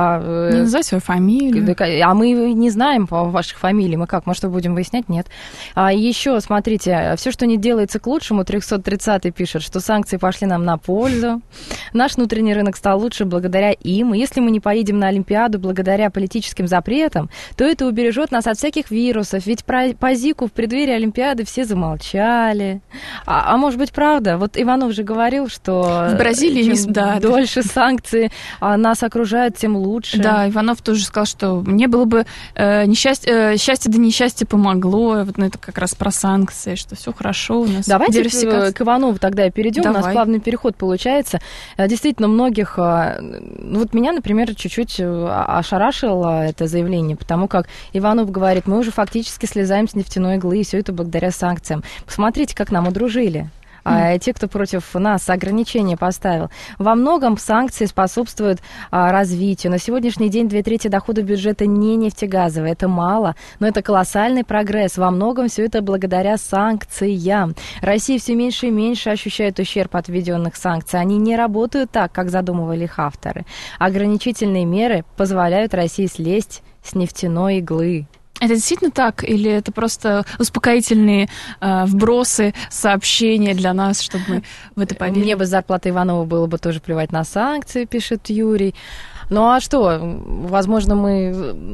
не называй свою фамилию. А мы не знаем ваших фамилий. Мы что, будем выяснять? Нет. Еще, смотрите, все, что не делается к лучшему, 330-й пишет, что санкции пошли нам на пользу. Наш внутренний рынок стал лучше благодаря им. И если мы не поедем на Олимпиаду благодаря политическим запретам, то это убережет нас от всяких вирусов. Ведь по Зику в преддверии Олимпиады все замолчали. А может быть, правда? Вот Иванов же говорил, что в Бразилии чем дольше санкции нас окружают, тем лучше. Да, Иванов тоже сказал, что мне было бы счастье да несчастье помогло. Вот, это как раз про санкции, что все хорошо у нас. Давайте к Иванову тогда перейдем. Давай. У нас плавный переход получается. Действительно, многих... Вот меня, например, чуть-чуть ошарашило это заявление, потому как Иванов говорит, мы уже фактически слезаем с нефтяной иглы, и все это благодаря санкциям. Посмотрите, как нам удружили. Те, кто против нас ограничения поставил. Во многом санкции способствуют развитию. На сегодняшний день 2/3 дохода бюджета не нефтегазовые. Это мало, но это колоссальный прогресс. Во многом все это благодаря санкциям. Россия все меньше и меньше ощущает ущерб от введенных санкций. Они не работают так, как задумывали их авторы. Ограничительные меры позволяют России слезть с нефтяной иглы. Это действительно так? Или это просто успокоительные вбросы, сообщения для нас, чтобы мы в это поверили? Мне бы с зарплатой Иванова было бы тоже плевать на санкции, пишет Юрий. Ну а что? Возможно, мы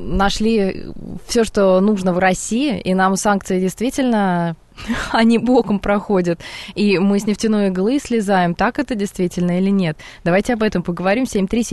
нашли все, что нужно в России, и нам санкции действительно... они боком проходят, и мы с нефтяной иглы слезаем. Так это действительно или нет? Давайте об этом поговорим.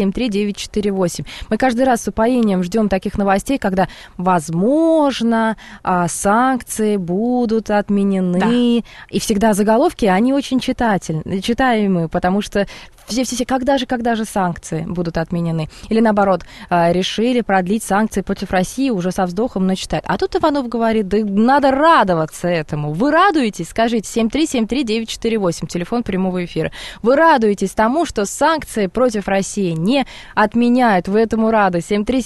7373948. Мы каждый раз с упоением ждем таких новостей, когда, возможно, санкции будут отменены. Да. И всегда заголовки, они очень читаемые, потому что все, когда же санкции будут отменены? Или, наоборот, решили продлить санкции против России уже со вздохом, но читают. А тут Иванов говорит, да надо радоваться этому. Вы радуетесь? Скажите, 7373948, телефон прямого эфира. Вы радуетесь тому, что санкции против России не отменяют? Вы этому рады?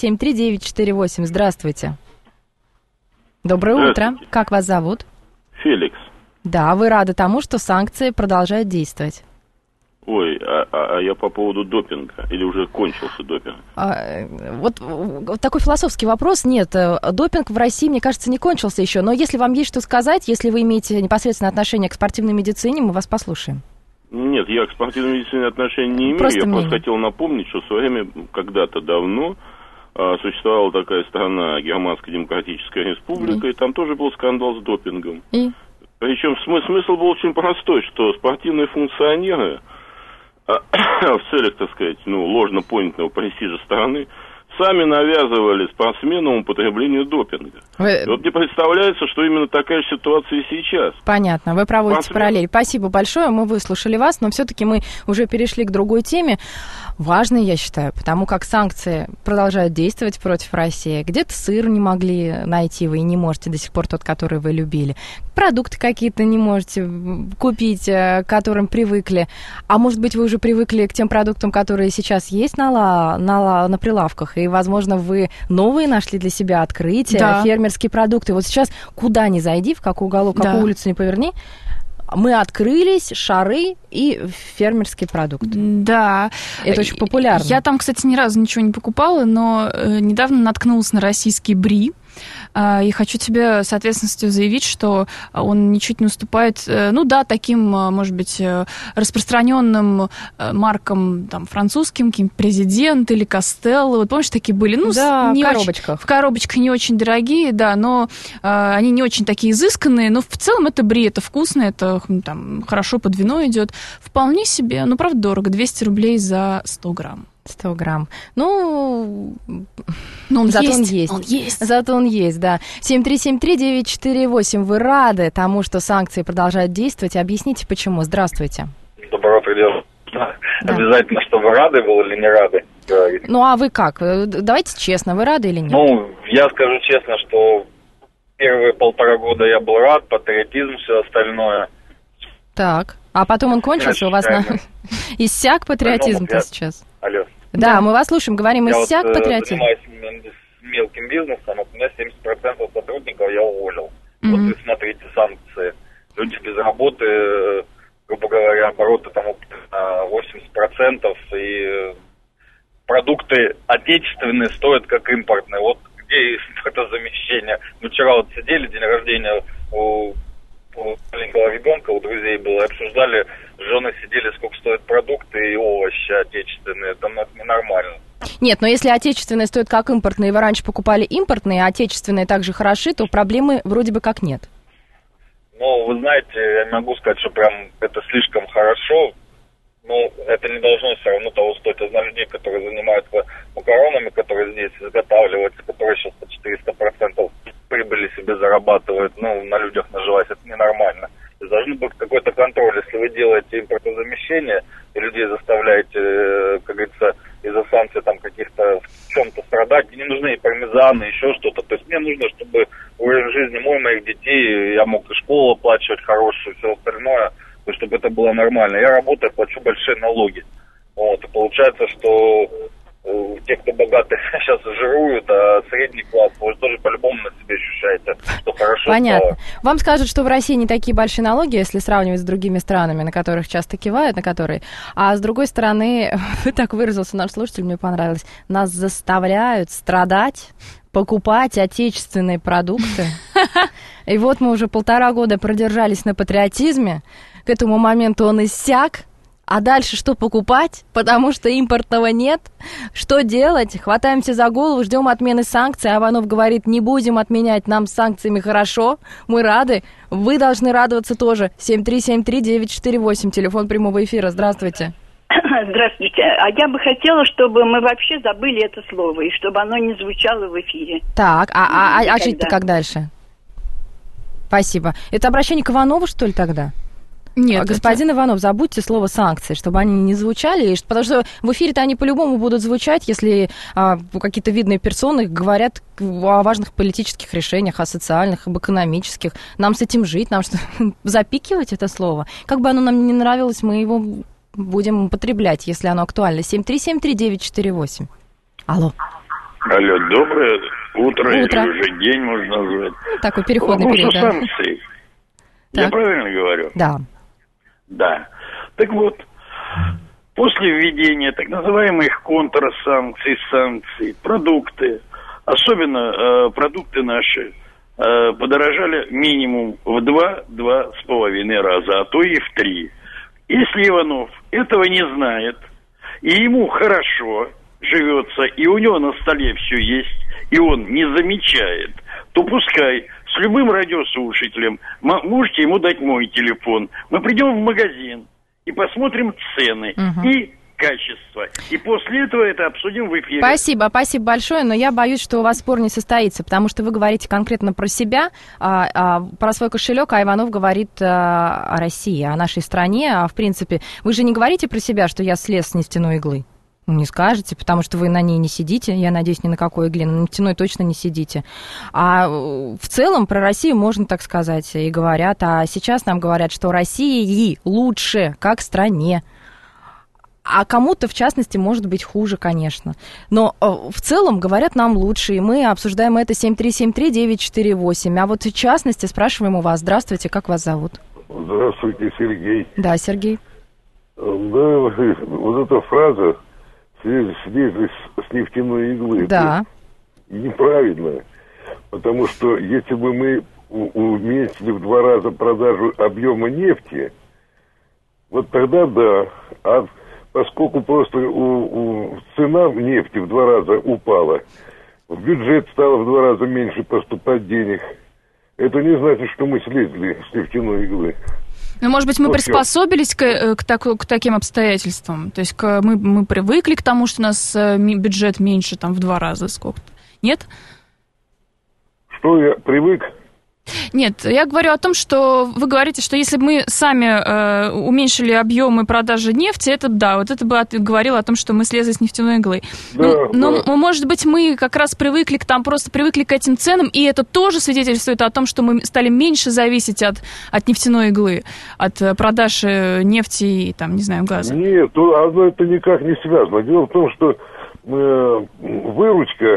7373948, здравствуйте. Доброе утро. Как вас зовут? Феликс. Да, вы рады тому, что санкции продолжают действовать? Ой, а я по поводу допинга. Или уже кончился допинг? Вот такой философский вопрос. Нет, допинг в России, мне кажется, не кончился еще. Но если вам есть что сказать, если вы имеете непосредственное отношение к спортивной медицине, мы вас послушаем. Нет, я к спортивной медицине отношения не имею. Просто хотел напомнить, что в свое время, когда-то давно, существовала такая страна, Германская Демократическая Республика, и там тоже был скандал с допингом. Причем смысл был очень простой, что спортивные функционеры в целях, так сказать, ложно понятого престижа страны, сами навязывали спортсменам употребление допинга. Вот мне представляется, что именно такая ситуация и сейчас. Понятно, вы проводите параллель. Спасибо большое, мы выслушали вас, но все-таки мы уже перешли к другой теме. Важной, я считаю, потому как санкции продолжают действовать против России. Где-то сыр не могли найти, вы и не можете до сих пор тот, который вы любили. Продукты какие-то не можете купить, к которым привыкли. А может быть, вы уже привыкли к тем продуктам, которые сейчас есть на прилавках, и, возможно, вы новые нашли для себя открытия, фермерские продукты. Вот сейчас куда ни зайди, в какой уголок, какую улицу ни поверни, мы открылись, шары и фермерский продукт. Да. Это очень популярно. Я там, кстати, ни разу ничего не покупала, но недавно наткнулась на российский бри. И хочу тебе с ответственностью заявить, что он ничуть не уступает, таким, может быть, распространенным маркам там, французским, каким-то Президент или Костелло. Вот помнишь, такие были? В коробочках. В коробочках не очень дорогие, да, но они не очень такие изысканные, но в целом это бри, это вкусно, это там хорошо под вино идет. Вполне себе, правда, дорого, 200 рублей за 100 грамм. 100 грамм. Он есть. Зато он есть, да. 7373948. Вы рады тому, что санкции продолжают действовать? Объясните, почему. Здравствуйте. Доброе утро. Да. Обязательно, чтобы рады были или не рады. А вы как? Давайте честно, вы рады или нет? Я скажу честно, что первые 1,5 года я был рад, патриотизм, все остальное. Так, а потом он кончился, у вас иссяк патриотизм-то сейчас? Алло. Да, мы вас слушаем, говорим, иссяк патриотизм. Я занимаюсь мелким бизнесом, у меня 70% сотрудников я уволил. Вот вы смотрите санкции. Люди без работы, грубо говоря, обороты там 80%, и продукты отечественные стоят как импортные. Вот где это замещение? Мы вчера сидели, день рождения у маленького ребенка, у друзей было, обсуждали, жены сидели, сколько стоят продукты и овощи отечественные, это ненормально. Нет, но если отечественные стоят как импортные, вы раньше покупали импортные, а отечественные также хороши, то проблемы вроде бы как нет. Вы знаете, я не могу сказать, что прям это слишком хорошо, но это не должно все равно того стоить. Я знаю людей, которые занимаются макаронами, которые здесь изготавливаются, которые сейчас по 400% прибыли себе зарабатывают, на людях наживаясь, это ненормально. И должен быть какой-то контроль. Если вы делаете импортозамещение и людей заставляете, как говорится, из-за санкций там каких-то в чем-то страдать, не нужны и пармезаны, еще что-то. То есть мне нужно, чтобы уровень жизни моих детей, я мог и школу оплачивать хорошую, все остальное, то есть чтобы это было нормально. Я работаю, плачу большие налоги. И получается, что те, кто богатые, сейчас жируют, а средний класс, вы тоже по-любому на себе ощущаете, что хорошо. Понятно. Вам скажут, что в России не такие большие налоги, если сравнивать с другими странами, на которых часто кивают, на которые. А с другой стороны, так выразился наш слушатель, мне понравилось, нас заставляют страдать, покупать отечественные продукты. И вот мы уже 1,5 года продержались на патриотизме, к этому моменту он иссяк. А дальше что покупать? Потому что импортного нет. Что делать? Хватаемся за голову, ждем отмены санкций. А Иванов говорит, не будем отменять, нам с санкциями хорошо. Мы рады. Вы должны радоваться тоже. 7373948, телефон прямого эфира. Здравствуйте. Здравствуйте. А я бы хотела, чтобы мы вообще забыли это слово, и чтобы оно не звучало в эфире. Так, а жить-то как дальше? Спасибо. Это обращение к Иванову, что ли, тогда? Нет, господин Иванов, забудьте слово санкции, чтобы они не звучали, потому что в эфире-то они по-любому будут звучать, если какие-то видные персоны говорят о важных политических решениях, о социальных, об экономических. Нам с этим жить, нам что, запикивать это слово? Как бы оно нам не нравилось, мы его будем употреблять, если оно актуально. 7373948. Алло. Алло, доброе утро. Или уже день можно назвать. Такой переходный период, да. Санкций. Я правильно говорю? Да. Да. Так вот, после введения так называемых контрсанкций, санкций, продукты, особенно продукты наши, подорожали минимум в 2-2,5 раза, а то и в 3. Если Иванов этого не знает, и ему хорошо живется, и у него на столе все есть, и он не замечает, то пускай с любым радиослушателем можете ему дать мой телефон. Мы придем в магазин и посмотрим цены и качество. И после этого это обсудим в эфире. Спасибо большое, но я боюсь, что у вас спор не состоится, потому что вы говорите конкретно про себя, про свой кошелек, а Иванов говорит о России, о нашей стране. А в принципе, вы же не говорите про себя, что я слез с нефтяной иглы? Не скажете, потому что вы на ней не сидите, я надеюсь, ни на какой игле, на нефтяной точно не сидите. А в целом про Россию можно так сказать, и говорят, а сейчас нам говорят, что России лучше, как стране. А кому-то, в частности, может быть хуже, конечно. Но в целом говорят нам лучше, и мы обсуждаем это 7373948. А вот в частности спрашиваем у вас, здравствуйте, как вас зовут? Здравствуйте, Сергей. Да, Сергей. Да, вот эта фраза «слезли с нефтяной иглы». Да. Неправильно. Потому что если бы мы уменьшили в 2 раза продажу объема нефти, вот тогда да. А поскольку просто цена нефти в 2 раза упала, в бюджет стало в 2 раза меньше поступать денег, это не значит, что мы слезли с нефтяной иглы. Ну, может быть, мы приспособились к таким обстоятельствам? То есть мы привыкли к тому, что у нас бюджет меньше там, в 2 раза сколько-то? Нет? Что я привык? Нет, я говорю о том, что вы говорите, что если бы мы сами уменьшили объемы продажи нефти, это да, вот это бы говорило о том, что мы слезли с нефтяной иглы. Да, но, может быть, мы как раз привыкли к этим ценам, и это тоже свидетельствует о том, что мы стали меньше зависеть от нефтяной иглы, от продаж нефти и, там, не знаю, газа. Нет, одно это никак не связано. Дело в том, что выручка,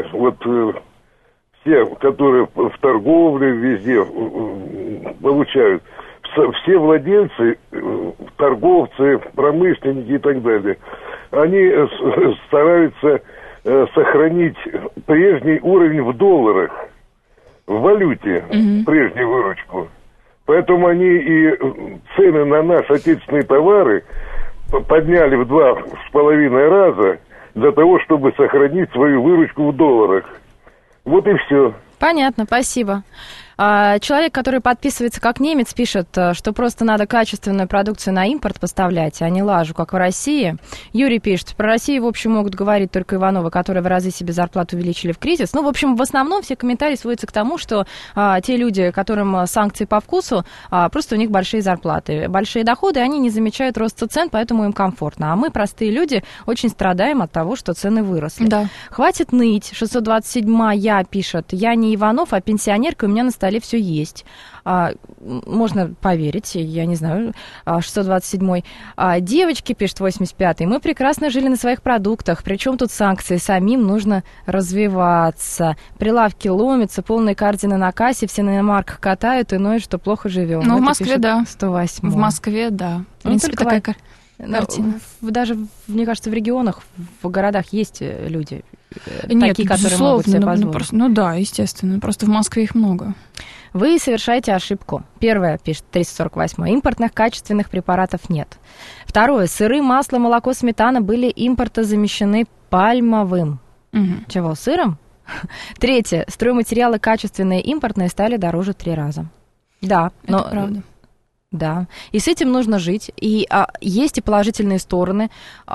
те, которые в торговле везде получают, все владельцы, торговцы, промышленники и так далее, они стараются сохранить прежний уровень в долларах, в валюте, прежнюю выручку. Поэтому они и цены на наши отечественные товары подняли в 2,5 раза для того, чтобы сохранить свою выручку в долларах. Вот и все. Понятно, спасибо. Человек, который подписывается как немец, пишет, что просто надо качественную продукцию на импорт поставлять, а не лажу, как в России. Юрий пишет, про Россию, в общем, могут говорить только Ивановы, которые в разы себе зарплату увеличили в кризис. Ну, в общем, в основном все комментарии сводятся к тому, что те люди, которым санкции по вкусу, просто у них большие зарплаты, большие доходы, они не замечают роста цен, поэтому им комфортно. А мы, простые люди, очень страдаем от того, что цены выросли. Да. Хватит ныть. 627-я пишет, я не Иванов, а пенсионерка, у меня на столе все есть. Можно поверить, я не знаю, 627-й. Девочки, пишет 85-й, мы прекрасно жили на своих продуктах, причем тут санкции, самим нужно развиваться. Прилавки ломятся, полные картины на кассе, все на иномарках катают, и ноют, что плохо живем. Ну, в Москве, да. 108-й. В Москве, да. В принципе, такая картина. Даже, мне кажется, в регионах, в городах есть люди, нет, такие, которые могут себе позволить. Ну да, естественно, просто в Москве их много. Вы совершаете ошибку. Первое, пишет 348, импортных качественных препаратов нет. Второе, сыры, масло, молоко, сметана были импортозамещены пальмовым. Чего, сыром? Третье, стройматериалы качественные импортные стали дороже 3 раза. Да, это правда. Да, и с этим нужно жить. И есть и положительные стороны.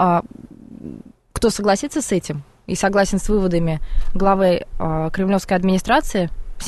Кто согласится с этим и согласен с выводами главы кремлевской администрации,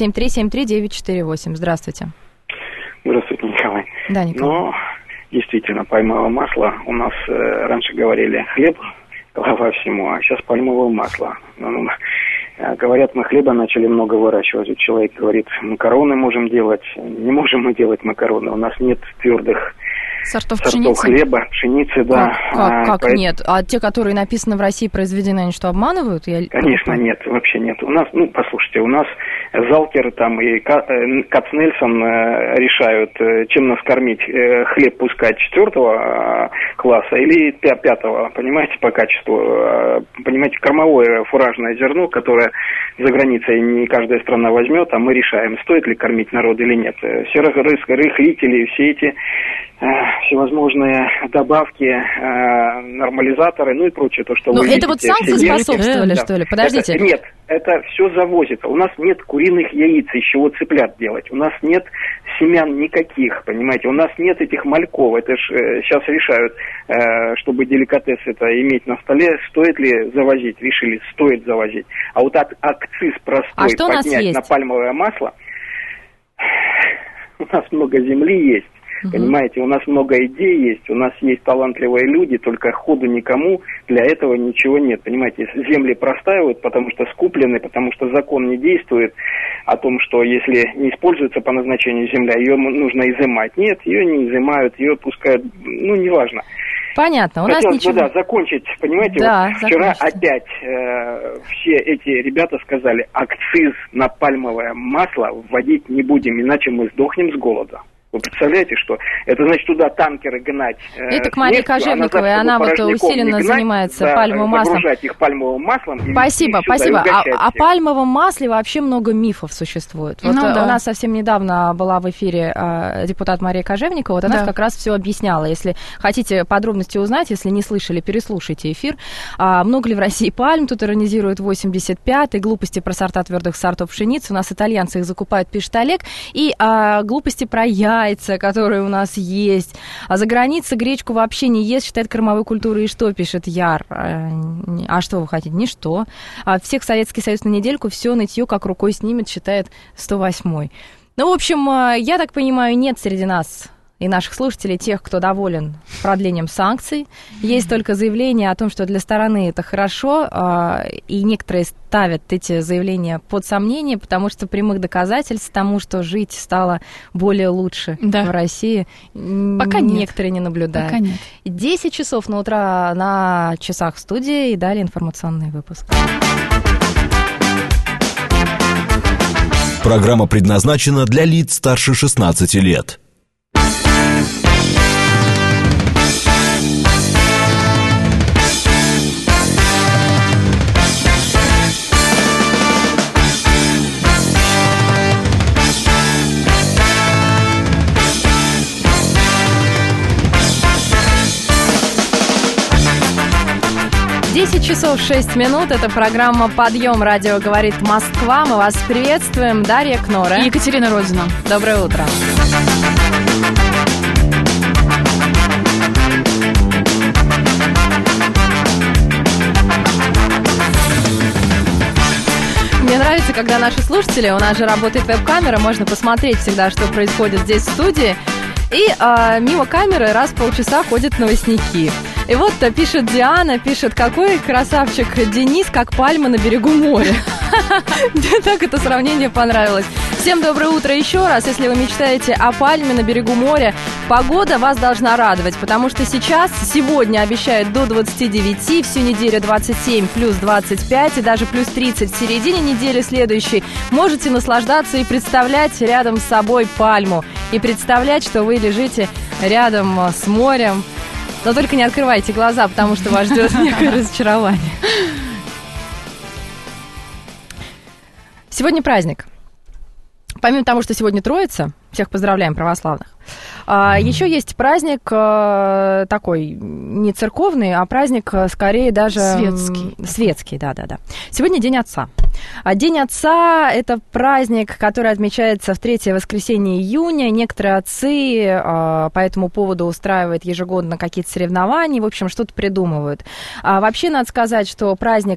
7373948. Здравствуйте. Здравствуйте, Николай. Да, Николай. Ну, действительно, пальмовое масло. У нас раньше говорили хлеб, голова всему, а сейчас пальмовое масло. Говорят, мы хлеба начали много выращивать. Человек говорит, макароны можем делать. Не можем мы делать макароны. У нас нет твердых сортов пшеницы? Хлеба, пшеницы, да. Как нет? А те, которые написаны в России, произведены, они что, обманывают? Конечно, нет, вообще нет. У нас, послушайте, у нас Залкер там и Кацнельсон решают, чем нас кормить. Хлеб пускать 4 класса или 5, понимаете, по качеству. Понимаете, кормовое фуражное зерно, которое за границей не каждая страна возьмет, а мы решаем, стоит ли кормить народ или нет. Все рыхлители, все эти всевозможные добавки, нормализаторы, ну и прочее, то, что вы видите. Это вот санкции способствовали, что ли? Подождите. Нет, это все завозится. У нас нет куриных яиц, из чего цыплят делать. У нас нет семян никаких, понимаете. У нас нет этих мальков. Это ж сейчас решают, чтобы деликатес это иметь на столе, стоит ли завозить. Решили, стоит завозить. А вот акциз простой поднять на пальмовое масло, у нас много земли есть. Понимаете, у нас много идей есть, у нас есть талантливые люди, только ходу никому для этого ничего нет. Понимаете, земли простаивают, потому что скуплены, потому что закон не действует о том, что если не используется по назначению земля, ее нужно изымать. Нет, ее не изымают, ее пускают, неважно. Понятно, у нас ничего... Да, закончить, понимаете, да, вот вчера опять все эти ребята сказали, акциз на пальмовое масло вводить не будем, иначе мы сдохнем с голода. Вы представляете, что это значит туда танкеры гнать? Это к Марии Кожевниковой, она вот усиленно занимается пальмовым маслом. Загружать их пальмовым маслом. Спасибо. О пальмовом масле вообще много мифов существует. Вот у нас совсем недавно была в эфире депутат Мария Кожевникова, вот она как раз все объясняла. Если хотите подробности узнать, если не слышали, переслушайте эфир. Много ли в России пальм? Тут иронизирует 85-й. Глупости про сорта твердых сортов пшеницы. У нас итальянцы их закупают, пишет Олег. И глупости про яйца, которые у нас есть. А за границей гречку вообще не ест, считает кормовой культурой. И что, пишет Яр? А что вы хотите? Ничто. Всех Советский Союз на недельку, все нытье как рукой снимет, считает 108-й. Ну, в общем, я так понимаю, нет среди нас и наших слушателей тех, кто доволен продлением санкций. Есть только заявление о том, что для стороны это хорошо, и некоторые ставят эти заявления под сомнение, потому что прямых доказательств тому, что жить стало более лучше в России, пока некоторые не наблюдают. Пока нет. 10 часов на утро на часах в студии, и далее информационный выпуск. Программа предназначена для лиц старше 16 лет. 10 часов 6 минут. Это программа «Подъем». Радио «Говорит Москва». Мы вас приветствуем. Дарья Кнора и Екатерина Родина. Доброе утро. Мне нравится, когда наши слушатели, у нас же работает веб-камера, можно посмотреть всегда, что происходит здесь в студии. И мимо камеры раз в полчаса ходят новостники. И вот пишет Диана, пишет, какой красавчик Денис, как пальма на берегу моря. Мне так это сравнение понравилось. Всем доброе утро еще раз. Если вы мечтаете о пальме на берегу моря, погода вас должна радовать, потому что сегодня обещают до 29, всю неделю 27, плюс 25 и даже плюс 30 в середине недели следующей. Можете наслаждаться и представлять рядом с собой пальму. И представлять, что вы лежите рядом с морем. Но только не открывайте глаза, потому что вас ждет некое разочарование. Сегодня праздник. Помимо того, что сегодня Троица, всех поздравляем, православных, еще есть праздник такой, не церковный, а праздник скорее даже... Светский, да. Сегодня День Отца. День Отца – это праздник, который отмечается в третье воскресенье июня. Некоторые отцы по этому поводу устраивают ежегодно какие-то соревнования, в общем, что-то придумывают. Вообще, надо сказать, что праздник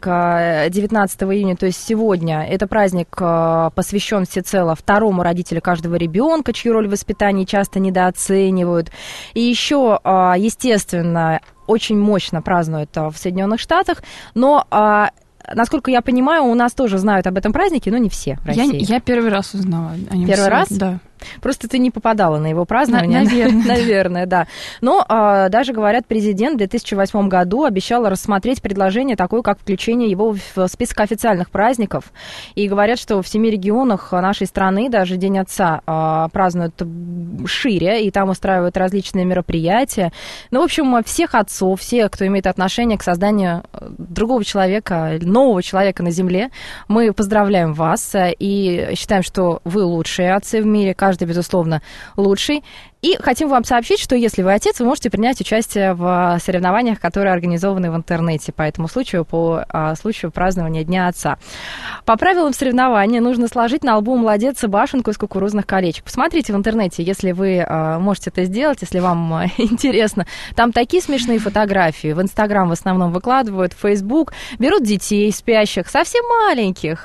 19 июня, то есть сегодня, это праздник посвящен всецело второму родителю каждого ребенка, чью роль в воспитании часто недооценивают. И еще, естественно, очень мощно празднуют в Соединенных Штатах, но... Насколько я понимаю, у нас тоже знают об этом празднике, но не все в России. Я первый раз узнала о нем. Первый раз? Да. Просто ты не попадала на его празднование. Наверное, да. Но даже, говорят, президент в 2008 году обещал рассмотреть предложение такое, как включение его в список официальных праздников. И говорят, что в 7 регионах нашей страны даже День Отца празднуют шире, и там устраивают различные мероприятия. Ну, в общем, всех отцов, всех, кто имеет отношение к созданию другого человека, нового человека на земле, мы поздравляем вас и считаем, что вы лучшие отцы в мире, каждый, безусловно, лучший. И хотим вам сообщить, что если вы отец, вы можете принять участие в соревнованиях, которые организованы в интернете по этому случаю, по случаю празднования Дня Отца. По правилам соревнования нужно сложить на лбу у младенца башенку из кукурузных колечек. Посмотрите в интернете, если вы можете это сделать, если вам интересно. Там такие смешные фотографии. В Инстаграм в основном выкладывают, в Фейсбук. Берут детей спящих, совсем маленьких,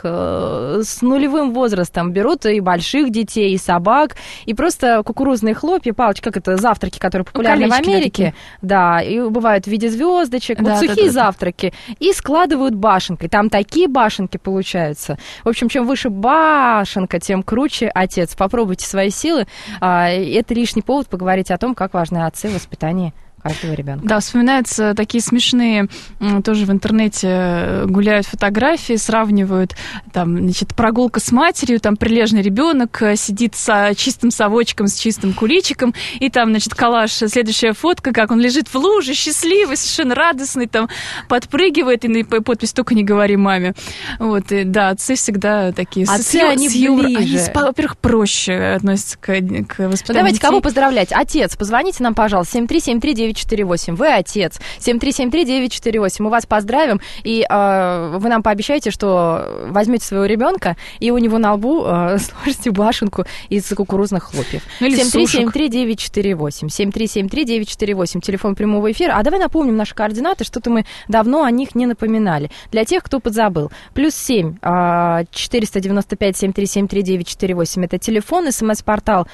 с нулевым возрастом. Берут и больших детей, и собак, и просто кукурузные хлопья, палочки, как это, завтраки, которые популярны в Америке. Да, и бывают в виде звездочек, вот сухие завтраки. И складывают башенкой. Там такие башенки получаются. В общем, чем выше башенка, тем круче отец. Попробуйте свои силы. Это лишний повод поговорить о том, как важны отцы в воспитании каждого ребенка. Да, вспоминаются такие смешные, тоже в интернете гуляют фотографии, сравнивают, там, значит, прогулка с матерью, там прилежный ребенок сидит с чистым совочком, с чистым куличиком, и там, значит, коллаж, следующая фотка, как он лежит в луже, счастливый, совершенно радостный, там, подпрыгивает, и подпись «Только не говори маме». Вот, и, да, отцы всегда такие... Отцы, они ближе. Они, во-первых, проще относятся к воспитанию Давайте, детей. кого поздравлять? Отец, позвоните нам, пожалуйста, 7373948. Вы отец. 7373948. Мы вас поздравим, и вы нам пообещаете, что возьмете своего ребенка и у него на лбу сложите башенку из кукурузных хлопьев. 7373948. 7373948. Телефон прямого эфира. А давай напомним наши координаты, что-то мы давно о них не напоминали. Для тех, кто подзабыл. +7 495 7373948. Это телефон, СМС-портал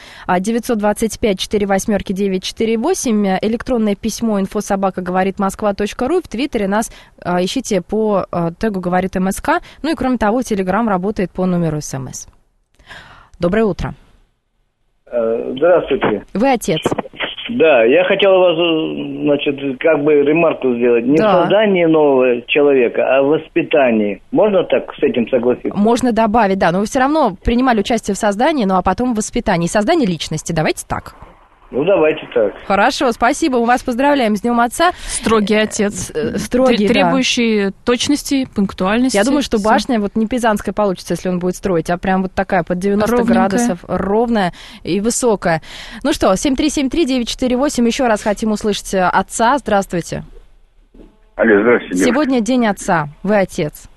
925-48-948, электронное письмо info@говоритmoskva.ру, в Твиттере нас ищите по тегу «Говорит МСК», ну и кроме того, Телеграм работает по номеру СМС. Доброе утро. Здравствуйте. Вы отец. Да, я хотел вас, значит, как бы ремарку сделать. Не в создании нового человека, а в воспитании. Можно так с этим согласиться? Можно добавить, да, но вы все равно принимали участие в создании, ну а потом в воспитании. Создание личности, давайте так. Ну, давайте так. Хорошо, спасибо, мы вас поздравляем с Днем Отца. Строгий отец. Строгий, требующий точности, пунктуальности. Я думаю, что башня вот не пизанская получится, если он будет строить, а прям вот такая под 90 градусов, ровная и высокая. Ну что, 7373948, еще раз хотим услышать отца. Здравствуйте. Алло, здравствуйте. Сегодня День Отца. Вы отец.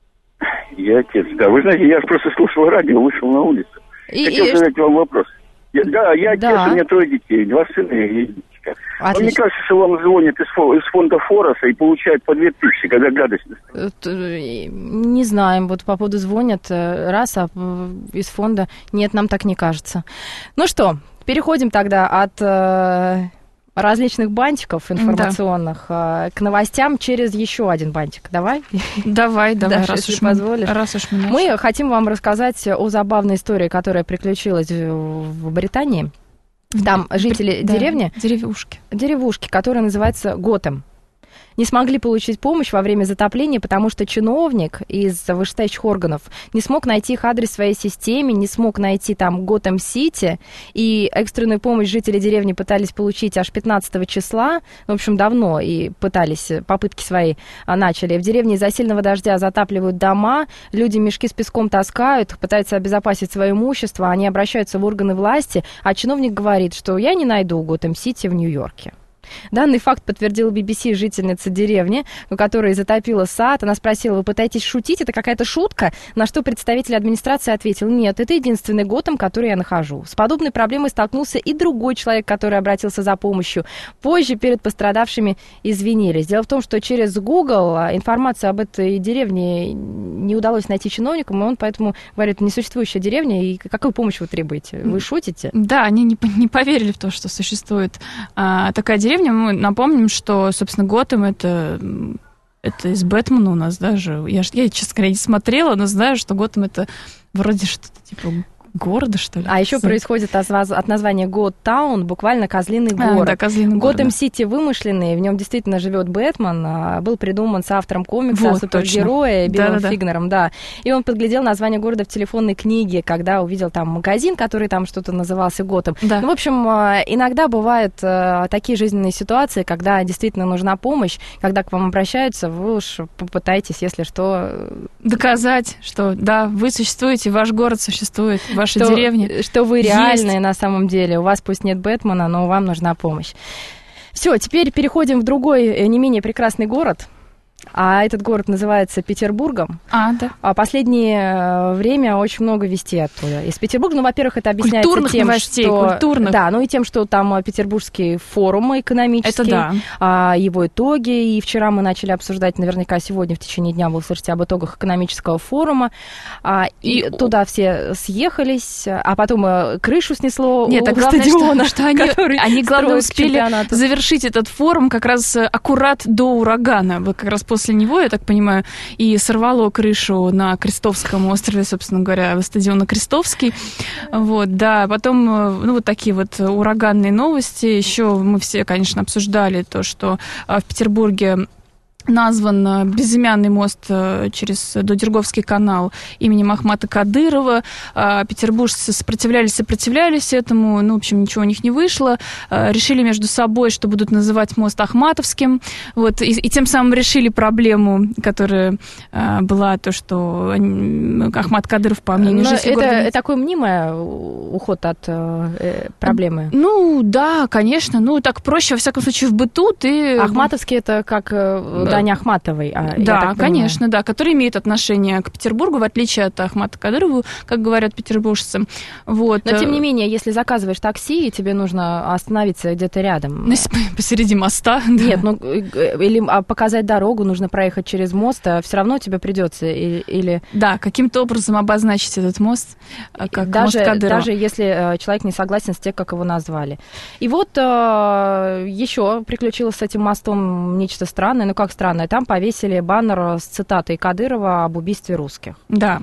Я отец, да. Вы знаете, я просто слушал радио, вышел на улицу. Хотел задать вам вопрос. Я отец, у меня 3 детей, 2 сына и дочка. Мне кажется, что вам звонят из фонда Фороса и получают по 2000, когда гадость. Не знаем, вот по поводу звонят раз, а из фонда нет, нам так не кажется. Ну что, переходим тогда от различных бантиков информационных к новостям через еще один бантик. Давай? Давай, раз уж позволишь. Мы хотим вам рассказать о забавной истории, которая приключилась в Британии. Там жители деревни... Деревушки, которая называется Готэм. Не смогли получить помощь во время затопления, потому что чиновник из вышестоящих органов не смог найти их адрес в своей системе, не смог найти там Готэм-Сити, и экстренную помощь жители деревни пытались получить аж 15 числа, в общем, давно, и попытки свои начали. В деревне из-за сильного дождя затапливают дома, люди мешки с песком таскают, пытаются обезопасить свое имущество, они обращаются в органы власти, а чиновник говорит, что я не найду Готэм-Сити в Нью-Йорке. Данный факт подтвердила BBC жительница деревни, у которой затопило сад. Она спросила: вы пытаетесь шутить? Это какая-то шутка? На что представитель администрации ответил: нет, это единственный Готэм, который я нахожу. С подобной проблемой столкнулся и другой человек, который обратился за помощью. Позже перед пострадавшими извинились. Дело в том, что через Google информацию об этой деревне не удалось найти чиновникам, и он поэтому говорит: несуществующая деревня, и какую помощь вы требуете? Вы шутите? Да, они не поверили в то, что существует такая деревня. Мы напомним, что, собственно, Готэм это из Бэтмена у нас даже. Я, честно говоря, не смотрела, но знаю, что Готэм это вроде что-то типа города, что ли. А еще происходит от названия Готтаун, буквально козлиный город. Да, козлиный город. Готэм-Сити вымышленный, в нем действительно живет Бэтмен, был придуман с автором комикса о супергерое Биллом Фигнером, да. И он подглядел название города в телефонной книге, когда увидел там магазин, который там что-то назывался Готэм. Да. Ну, в общем, иногда бывают такие жизненные ситуации, когда действительно нужна помощь, когда к вам обращаются, вы уж попытаетесь, если что... доказать, что да, вы существуете, ваш город существует, ваша деревня. Что вы реальные на самом деле. У вас пусть нет Бэтмена, но вам нужна помощь. Все, теперь переходим в другой, не менее прекрасный город. А этот город называется Петербургом. Да. Последнее время очень много вестей оттуда. Из Петербурга, ну, во-первых, это объясняется культурных тем, новостей, что... культурных. Да, ну и тем, что там Петербургский форум экономический, это да. Его итоги. И вчера мы начали обсуждать, наверняка сегодня в течение дня вы услышите об итогах экономического форума. И туда все съехались, а потом крышу снесло у стадиона. Что они главное, успели завершить этот форум как раз аккурат до урагана. Как раз после после него, я так понимаю, и сорвало крышу на Крестовском острове, собственно говоря, стадиона Крестовский. Вот, да, потом, ну, вот такие вот ураганные новости. Еще мы все, конечно, обсуждали то, что в Петербурге назван безымянный мост через Додерговский канал именем Ахмата Кадырова. Петербуржцы сопротивлялись этому, ну, в общем, ничего у них не вышло. Решили между собой, что будут называть мост Ахматовским. Вот, и тем самым решили проблему, которая была, то, что Ахмат Кадыров, по мнению жителей города... Это такой мнимый уход от проблемы? Ну, да, конечно. Ну, так проще, во всяком случае, в быту. Ахматовский — это как... Дани Ахматовой. Да, конечно, да, который имеет отношение к Петербургу, в отличие от Ахмата Кадырова, как говорят петербуржцы. Вот. Но, тем не менее, если заказываешь такси, и тебе нужно остановиться где-то рядом. Посреди моста. Нет, ну, или показать дорогу, нужно проехать через мост, а все равно тебе придется. Или... Да, каким-то образом обозначить этот мост, как мост Кадырова. Даже если человек не согласен с тем, как его назвали. И вот еще приключилось с этим мостом нечто странное. Ну, как странное? Там повесили баннер с цитатой Кадырова об убийстве русских. Да.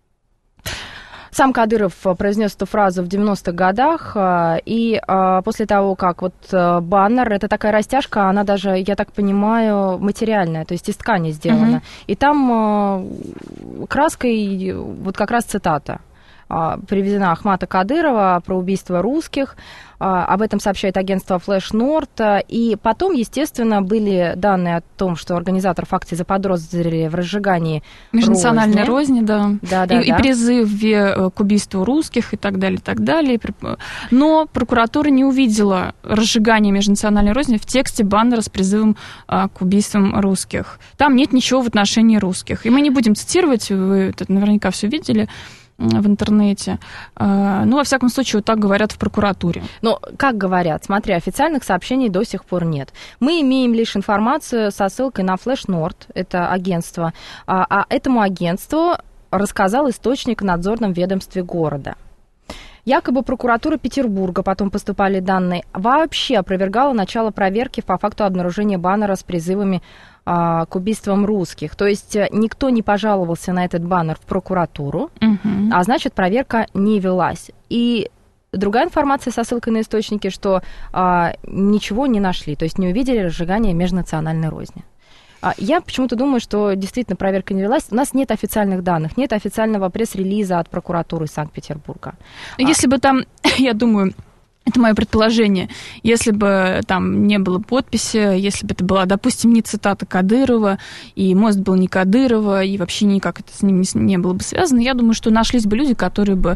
Сам Кадыров произнес эту фразу в 90-х годах, и после того, как вот баннер, это такая растяжка, она даже, я так понимаю, материальная, то есть из ткани сделана. И там краской вот как раз цитата приведена Ахмата Кадырова про убийство русских. Об этом сообщает агентство Flash North. И потом, естественно, были данные о том, что организаторов акции заподозрили в разжигании межнациональной розни, да. И Да. призыве к убийству русских и так далее, и так далее. Но прокуратура не увидела разжигания межнациональной розни в тексте баннера с призывом к убийствам русских. Там нет ничего в отношении русских. И мы не будем цитировать, вы это наверняка все видели в интернете. Ну, во всяком случае, вот так говорят в прокуратуре. Но, как говорят, смотри, официальных сообщений до сих пор нет. Мы имеем лишь информацию со ссылкой на Flash North, это агентство, а этому агентству рассказал источник в надзорном ведомстве города. Якобы прокуратура Петербурга, потом поступали данные, вообще опровергала начало проверки по факту обнаружения баннера с призывами к убийствам русских. То есть никто не пожаловался на этот баннер в прокуратуру, а значит, проверка не велась. И другая информация со ссылкой на источники, что ничего не нашли, то есть не увидели разжигания межнациональной розни. Я почему-то думаю, что действительно проверка не велась. У нас нет официальных данных, нет официального пресс-релиза от прокуратуры Санкт-Петербурга. Если бы там, я думаю... Это мое предположение. Если бы там не было подписи, если бы это была, допустим, не цитата Кадырова, и мост был не Кадырова, и вообще никак это с ним не было бы связано, я думаю, что нашлись бы люди, которые бы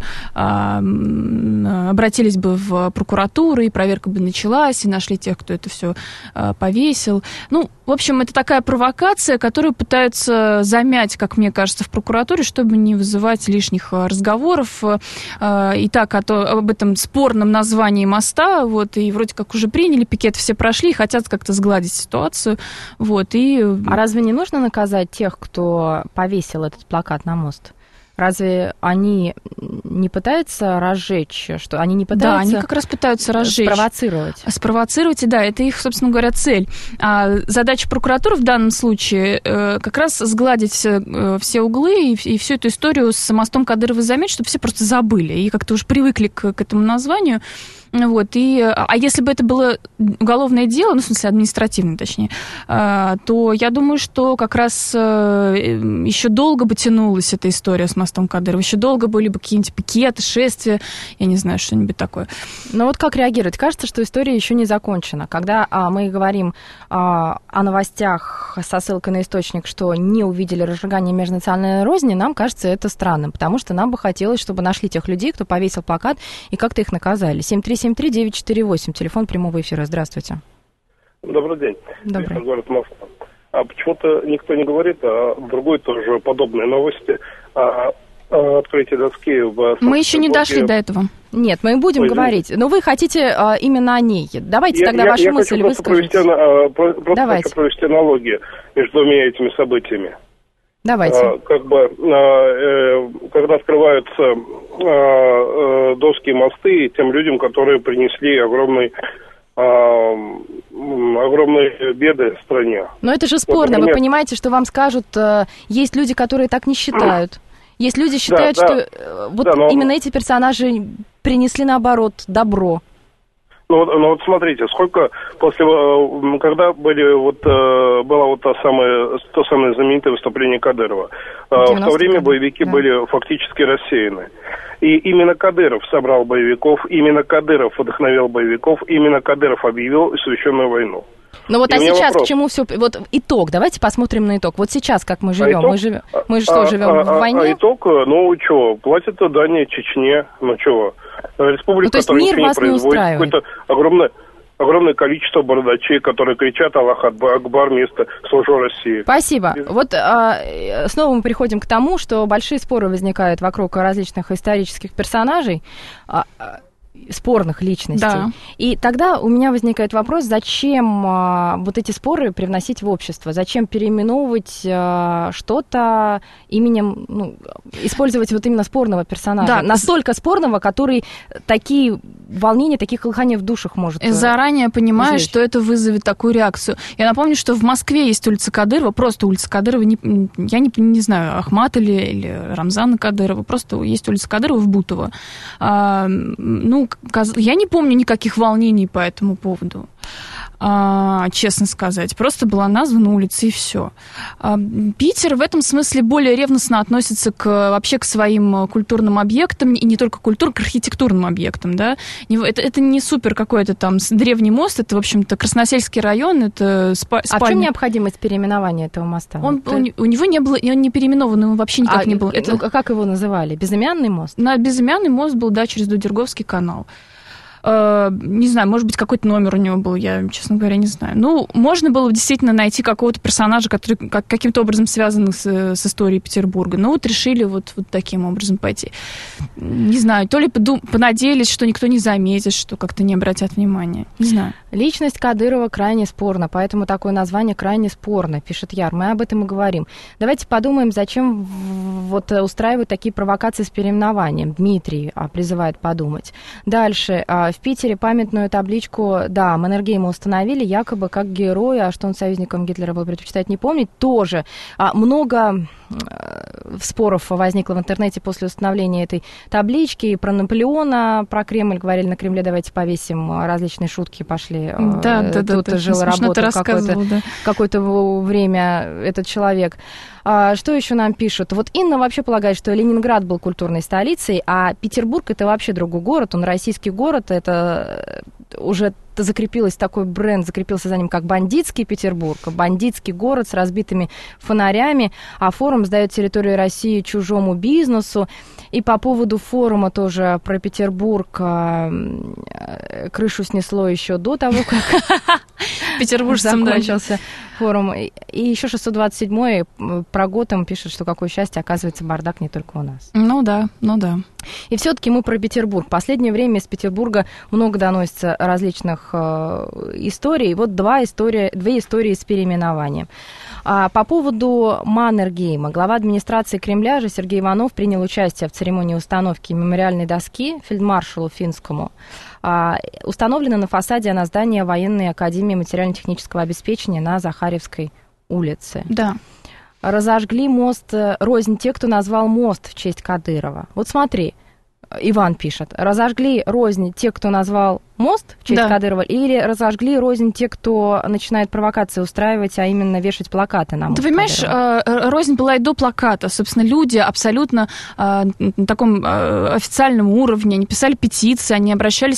обратились бы в прокуратуру, и проверка бы началась, и нашли тех, кто это все повесил. Ну, в общем, это такая провокация, которую пытаются замять, как мне кажется, в прокуратуре, чтобы не вызывать лишних разговоров. И так об этом спорном названии моста, вот, и вроде как уже приняли пикет, все прошли, и хотят как-то сгладить ситуацию, вот, и... А разве не нужно наказать тех, кто повесил этот плакат на мост? Разве они не пытаются разжечь, что они не пытаются... Да, они как раз пытаются разжечь. Спровоцировать, и да, это их, собственно говоря, цель. А задача прокуратуры в данном случае как раз сгладить все углы и всю эту историю с мостом Кадырова заметить, чтобы все просто забыли и как-то уже привыкли к этому названию. Вот, а если бы это было уголовное дело, ну, в смысле, административное, точнее, то я думаю, что как раз еще долго бы тянулась эта история с мостом Кадырова, еще долго были бы какие-нибудь пикеты, шествия, я не знаю, что-нибудь такое. Но вот как реагировать? Кажется, что история еще не закончена. Когда мы говорим о новостях со ссылкой на источник, что не увидели разжигание межнациональной розни, нам кажется это странным, потому что нам бы хотелось, чтобы нашли тех людей, кто повесил плакат, и как-то их наказали. 7373948, телефон прямого эфира. Здравствуйте. Добрый день. Добрый. Город Москва. Почему-то никто не говорит о другой тоже подобной новости. Открытие доски в... Мы еще не дошли до этого. Нет, мы будем говорить. Но вы хотите именно о ней. Давайте тогда вашу мысль выскажите. Давайте. Хочу провести аналогию между двумя этими событиями. Давайте. Когда открываются доски и мосты тем людям, которые принесли огромный огромные беды в стране. Но это же спорно. Например, вы понимаете, что вам скажут, есть люди, которые так не считают. Есть люди, считают, что именно эти персонажи принесли, наоборот, добро. Ну вот смотрите, сколько когда было то самое знаменитое выступление Кадырова, в то время боевики были фактически рассеяны. И именно Кадыров собрал боевиков, именно Кадыров вдохновил боевиков, именно Кадыров объявил священную войну. Ну вот, сейчас вопрос. К чему все... Вот итог, давайте посмотрим на итог. Вот сейчас как мы живем? Мы что, живем в войне? Итог, платят дань Чечне, республика, то есть мир вас не устраивает? Какое-то огромное количество бородачей, которые кричат «Аллах Акбар» вместо «Служу России». Спасибо. Вот снова мы приходим к тому, что большие споры возникают вокруг различных исторических персонажей, спорных личностей. Да. И тогда у меня возникает вопрос, зачем вот эти споры привносить в общество? Зачем переименовывать что-то именем, использовать вот именно спорного персонажа? Да. Настолько спорного, который такие волнения, такие колыхания в душах может заранее понимаю, что это вызовет такую реакцию. Я напомню, что в Москве есть улица Кадырова, просто улица Кадырова, я не знаю, Ахмат или Рамзана Кадырова, просто есть улица Кадырова в Бутово. Я не помню никаких волнений по этому поводу, честно сказать. Просто была названа улица, и все. Питер в этом смысле более ревностно относится вообще к своим культурным объектам, и не только к архитектурным объектам. Да? Это не супер какой-то там древний мост, это, в общем-то, Красносельский район, это спальня. А в чем необходимость переименования этого моста? У него не было, он не переименован, его вообще никак не было. Как его называли? Безымянный мост? Безымянный мост был, через Дудерговский канал. Не знаю, может быть, какой-то номер у него был, я, честно говоря, не знаю. Можно было действительно найти какого-то персонажа, который каким-то образом связан с историей Петербурга. Решили вот таким образом пойти. Не знаю, то ли понадеялись, что никто не заметит, что как-то не обратят внимания. Не знаю. Личность Кадырова крайне спорна, поэтому такое название крайне спорно, пишет Яр. Мы об этом и говорим. Давайте подумаем, зачем устраивают такие провокации с переименованием. Дмитрий призывает подумать. Дальше. В Питере памятную табличку, Маннергейма установили, якобы как героя, а что он союзником Гитлера был, предпочитает не помнить, тоже. Много споров возникло в интернете после установления этой таблички. И про Наполеона, про Кремль говорили на Кремле, давайте повесим, различные шутки пошли. Тут жил, работал какое-то время этот человек. Что еще нам пишут? Вот Инна вообще полагает, что Ленинград был культурной столицей, а Петербург это вообще другой город, он российский город, это уже закрепился за ним как бандитский Петербург, бандитский город с разбитыми фонарями, а форум сдает территорию России чужому бизнесу. И по поводу форума тоже про Петербург крышу снесло еще до того, как петербуржцам закончился форум. И еще 627-й про Готэм пишет, что какое счастье, оказывается, бардак не только у нас. Ну да. И все-таки мы про Петербург. В последнее время из Петербурга много доносится различных историй. Вот две истории с переименованием. По поводу Маннергейма. Глава администрации Кремля же Сергей Иванов принял участие в церемонии установки мемориальной доски фельдмаршалу Финскому. Установлена на фасаде она здания Военной академии материально-технического обеспечения на Захарьевской улице. Да. Разожгли мост рознь те, кто назвал мост в честь Кадырова. Вот смотри, Иван пишет. Разожгли рознь те, кто назвал мост в честь Кадырова, или разожгли рознь те, кто начинает провокации устраивать, а именно вешать плакаты на мост? Ты понимаешь, рознь была и до плаката. Собственно, люди абсолютно на таком официальном уровне, они писали петиции, они обращались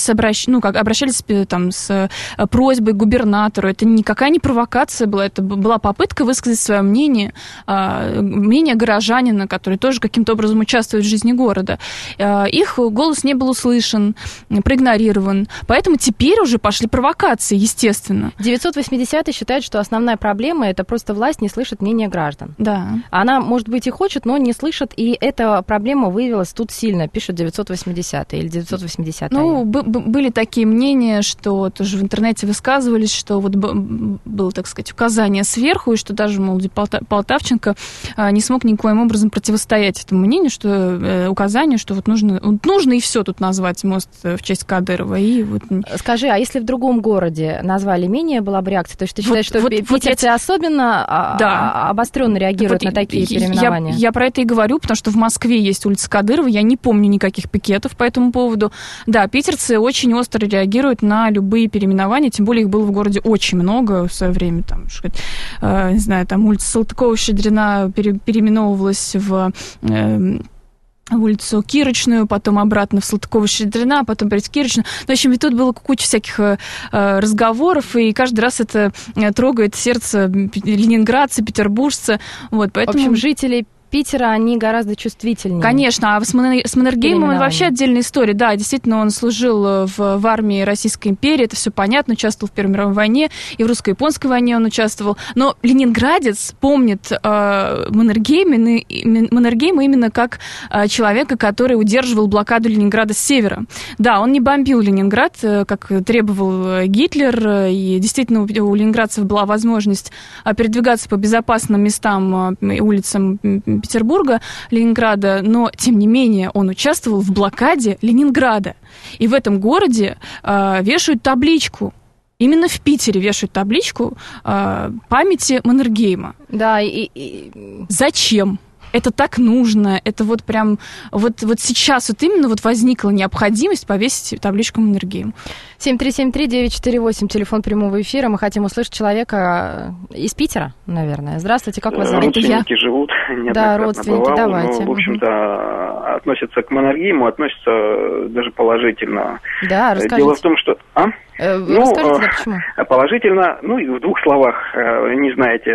с просьбой к губернатору. Это никакая не провокация была, это была попытка высказать свое мнение, мнение горожанина, который тоже каким-то образом участвует в жизни города. Их голос не был услышан, проигнорирован. Поэтому теперь уже пошли провокации, естественно. 980-й считает, что основная проблема – это просто власть не слышит мнения граждан. Да. Она, может быть, и хочет, но не слышит, и эта проблема выявилась тут сильно, пишет 980-й или 980-й. Были такие мнения, что тоже в интернете высказывались, что вот было, так сказать, указание сверху, и что даже, мол, Полтавченко не смог никоим образом противостоять этому мнению, что указание, что вот нужно и все тут назвать мост в честь Кадырова, и будет... Скажи, а если в другом городе назвали, менее была бы реакция? То есть ты считаешь, что питерцы особенно обостренно реагируют на такие переименования? Я про это и говорю, потому что в Москве есть улица Кадырова, я не помню никаких пикетов по этому поводу. Да, питерцы очень остро реагируют на любые переименования, тем более их было в городе очень много в свое время. Там, не знаю, там улица Салтыкова-Щедрина переименовывалась в улицу Кирочную, потом обратно в Салтыкова-Щедрина, потом опять в Кирочную. В общем, и тут было куча всяких разговоров, и каждый раз это трогает сердце ленинградца, петербуржца. Вот, поэтому... В общем, жители Питера, они гораздо чувствительнее. Конечно, а с Маннергеймом вообще отдельная история. Да, действительно, он служил в армии Российской империи, это все понятно, участвовал в Первой мировой войне, и в русско-японской войне он участвовал. Но ленинградец помнит Маннергейма именно как человека, который удерживал блокаду Ленинграда с севера. Да, он не бомбил Ленинград, как требовал Гитлер, и действительно у ленинградцев была возможность передвигаться по безопасным местам и улицам Петербурга, Ленинграда, но, тем не менее, он участвовал в блокаде Ленинграда. И в этом городе вешают табличку. Именно в Питере вешают табличку памяти Маннергейма. Да, Зачем? Это так нужно, это вот прям, вот сейчас вот именно вот возникла необходимость повесить табличку Маннергейм. 7373948, телефон прямого эфира. Мы хотим услышать человека из Питера, наверное. Здравствуйте, как вас зовут? Родственники живут, да, родственники, бывал, давайте. Но, в общем-то, относятся к Маннергейму, относятся даже положительно. Да, расскажите. Дело в том, что... Расскажите, да, почему? Положительно, и в двух словах, не знаете,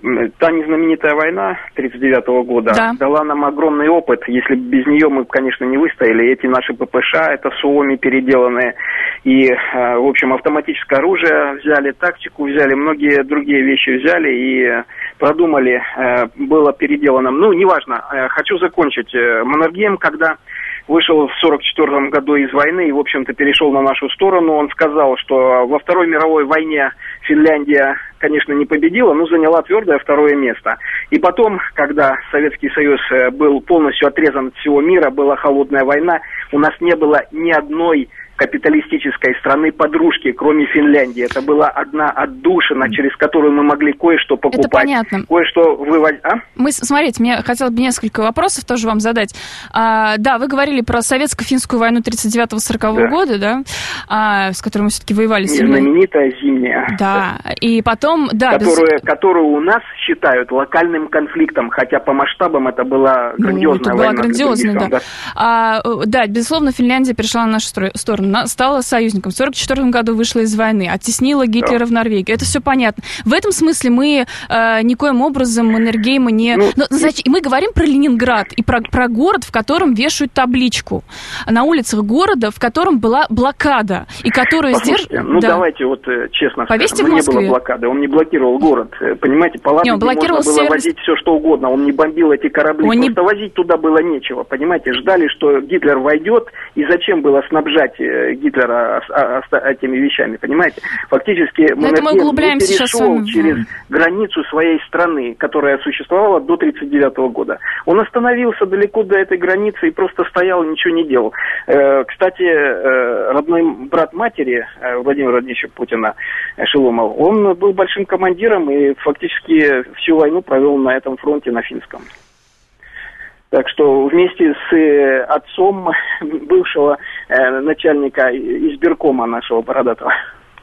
та незнаменитая война 1939 года дала нам огромный опыт. Если без нее мы, конечно, не выстояли. Эти наши ППШ, это Суоми переделанные, и, в общем, автоматическое оружие взяли, тактику взяли, многие другие вещи взяли и продумали, было переделано. Ну, неважно, хочу закончить. Маннергейм, когда вышел в 1944 году из войны и, в общем-то, перешел на нашу сторону. Он сказал, что во Второй мировой войне Финляндия, конечно, не победила, но заняла твердое второе место. И потом, когда Советский Союз был полностью отрезан от всего мира, была холодная война, у нас не было ни одной капиталистической страны-подружки, кроме Финляндии. Это была одна отдушина, через которую мы могли кое-что покупать. Это понятно. Кое-что вывозить. Смотрите, мне хотелось бы несколько вопросов тоже вам задать. Да, вы говорили про советско-финскую войну 1939-1940 года, да, с которой мы все-таки воевали. Знаменитая зимняя. Да, и потом... Да, которую у нас считают локальным конфликтом, хотя по масштабам это была грандиозная война. Была грандиозная, да. Да, безусловно, Финляндия перешла на нашу сторону. Стала союзником. В 1944 году вышла из войны, оттеснила Гитлера в Норвегию. Это все понятно. В этом смысле мы никоим образом Маннергейма не... Мы говорим про Ленинград и про город, в котором вешают табличку. На улицах города, в котором была блокада. И которую давайте вот честно повесьте скажем. Не было блокады. Он не блокировал город. Понимаете, по Ладоге можно было возить все, что угодно. Он не бомбил эти корабли. Просто возить туда было нечего. Понимаете, ждали, что Гитлер войдет. И зачем было снабжать Гитлера этими вещами, понимаете? Фактически Маннергейм не перешел через границу своей страны, которая существовала до 1939 года. Он остановился далеко до этой границы и просто стоял и ничего не делал. Кстати, родной брат матери Владимира Владимировича Путина, Шеломов, он был большим командиром и фактически всю войну провел на этом фронте, на финском. Так что вместе с отцом бывшего начальника избиркома нашего бородатого.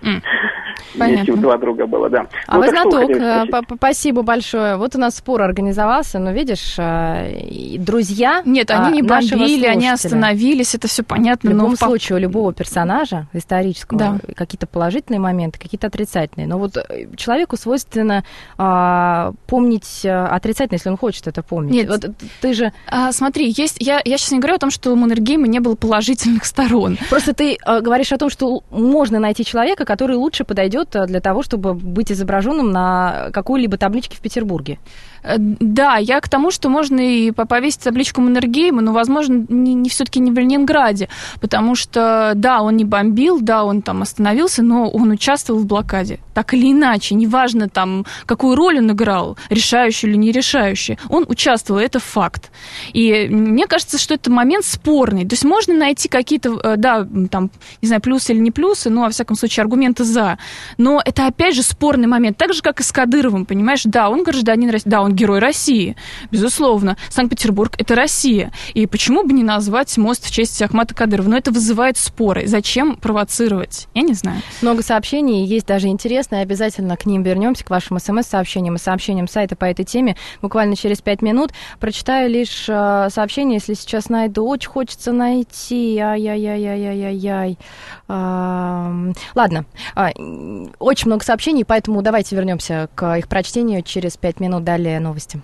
Вместе два друга было, да. А вы знаток, спасибо большое. Вот у нас спор организовался, но видишь, друзья. Нет, они не бомбили, они остановились, это все понятно. В любом случае, у любого персонажа исторического какие-то положительные моменты, какие-то отрицательные. Но вот человеку свойственно помнить отрицательно, если он хочет это помнить. Нет, вот ты же... Смотри, я сейчас не говорю о том, что у Маннергейма не было положительных сторон. Просто ты говоришь о том, что можно найти человека, который лучше подойдет для того, чтобы быть изображенным на какой-либо табличке в Петербурге? Да, я к тому, что можно и повесить табличку Маннергейма, но, возможно, все-таки не в Ленинграде, потому что, да, он не бомбил, да, он там остановился, но он участвовал в блокаде. Так или иначе, неважно там, какую роль он играл, решающую или не решающую, он участвовал, это факт. И мне кажется, что это момент спорный. То есть можно найти какие-то, да, там, не знаю, плюсы или не плюсы, но, во всяком случае, аргументы за. Но это, опять же, спорный момент. Так же, как и с Кадыровым, понимаешь? Да, он гражданин России, да, он герой России, безусловно. Санкт-Петербург – это Россия. И почему бы не назвать мост в честь Ахмата Кадырова? Но это вызывает споры. Зачем провоцировать? Я не знаю. Много сообщений, есть даже интересные. Обязательно к ним вернемся, к вашим СМС-сообщениям и сообщениям сайта по этой теме. Буквально через 5 минут. Прочитаю лишь сообщение, если сейчас найду. Очень хочется найти. Ай-яй-яй-яй-яй-яй. Ладно. Очень много сообщений, поэтому давайте вернемся к их прочтению через 5 минут. Далее новости.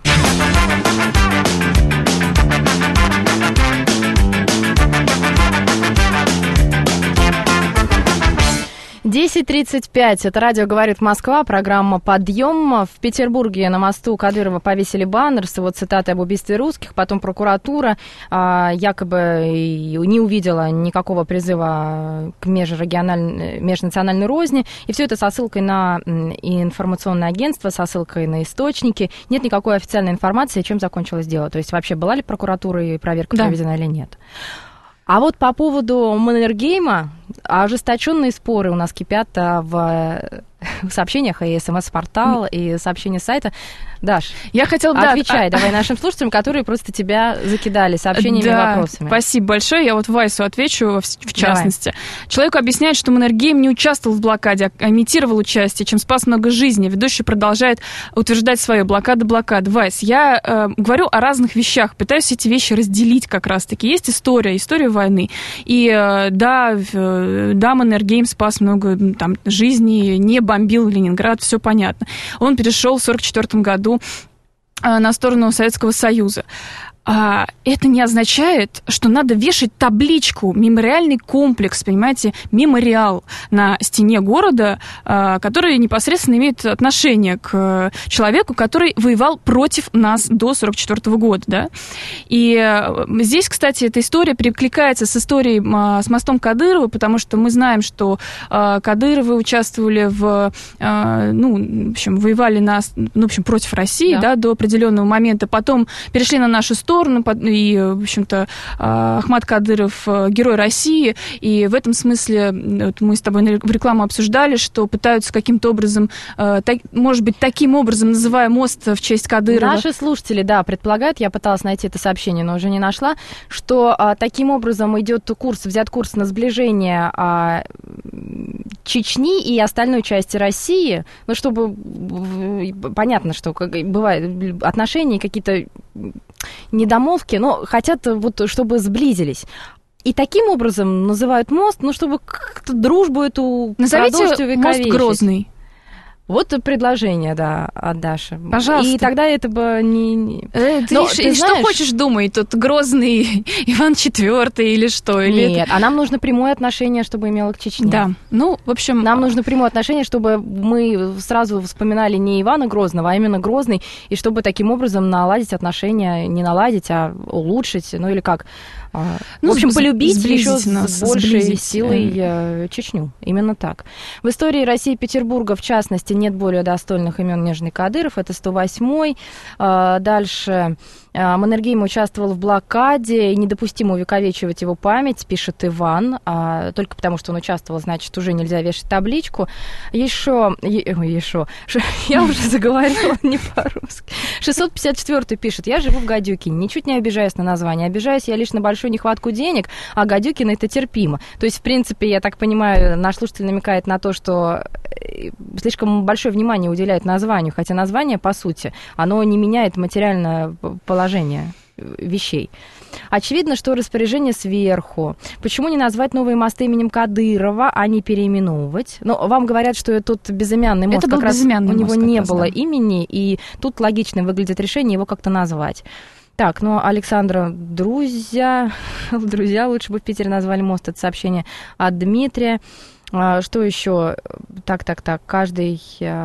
10:35. Это радио «Говорит Москва», программа «Подъем». В Петербурге на мосту Кадырова повесили баннер с его цитатой об убийстве русских. Потом прокуратура якобы не увидела никакого призыва к межнациональной розни. И все это со ссылкой на информационное агентство, со ссылкой на источники. Нет никакой официальной информации, чем закончилось дело. То есть вообще была ли прокуратура и проверка проведена или нет. А вот по поводу Маннергейма ожесточенные споры у нас кипят в сообщениях и СМС-портал, и сообщения сайта. Даш, я хотела, отвечай давай нашим слушателям, которые просто тебя закидали сообщениями и вопросами. Спасибо большое. Я вот Вайсу отвечу в частности. Давай. Человеку объясняют, что Маннергейм не участвовал в блокаде, а имитировал участие, чем спас много жизней. Ведущий продолжает утверждать свое. Блокада. Вайс, я говорю о разных вещах, пытаюсь эти вещи разделить как раз-таки. Есть история войны. И да, Маннергейм спас много там жизней, не бомбил Ленинград, все понятно. Он перешел в 1944 году на сторону Советского Союза. Это не означает, что надо вешать табличку, мемориальный комплекс, понимаете, мемориал на стене города, который непосредственно имеет отношение к человеку, который воевал против нас до 1944 года, да. И здесь, кстати, эта история перекликается с историей с мостом Кадырова, потому что мы знаем, что Кадыровы участвовали воевали против России, да, до определенного момента, потом перешли на нашу сторону, и, в общем-то, Ахмат Кадыров герой России, и в этом смысле мы с тобой в рекламу обсуждали, что пытаются каким-то образом, может быть, таким образом, называя мост в честь Кадырова. Наши слушатели, да, предполагают, я пыталась найти это сообщение, но уже не нашла, что таким образом взят курс на сближение Чечни и остальной части России, ну, чтобы понятно, что бывают отношения какие-то недомолвки, но хотят, чтобы сблизились. И таким образом называют мост, чтобы как-то дружбу эту продолжить увековечить. Назовите мост Грозный. Вот предложение, да, от Даши. Пожалуйста. И тогда это бы не... Ты что хочешь думать? Тут Грозный Иван IV или что? Нет, а нам нужно прямое отношение, чтобы имело к Чечне. Да, в общем... Нам нужно прямое отношение, чтобы мы сразу вспоминали не Ивана Грозного, а именно Грозный, и чтобы таким образом наладить отношения, не наладить, а улучшить, или как... в общем, полюбить еще с большей силой Чечню. Именно так. В истории России и Петербурга, в частности, нет более достойных имен, нежели Кадыров. Это 108-й. Дальше. Маннергейм участвовал в блокаде, и недопустимо увековечивать его память, пишет Иван. Только потому, что он участвовал, значит, уже нельзя вешать табличку. Я уже заговорила не по-русски. 654-й пишет: я живу в Гадюкине, ничуть не обижаюсь на название. Обижаюсь я лишь на большую нехватку денег, а Гадюкино это терпимо. То есть, в принципе, я так понимаю, наш слушатель намекает на то, что слишком большое внимание уделяют названию, хотя название, по сути, оно не меняет материальное положение вещей. Очевидно, что распоряжение сверху. Почему не назвать новые мосты именем Кадырова, а не переименовывать? Вам говорят, что тут безымянный мост, это как раз у него не было да. имени, и тут логично выглядит решение его как-то назвать. Так, Александра, друзья лучше бы в Питере назвали мост. Это сообщение от Дмитрия. Что еще? Так, каждый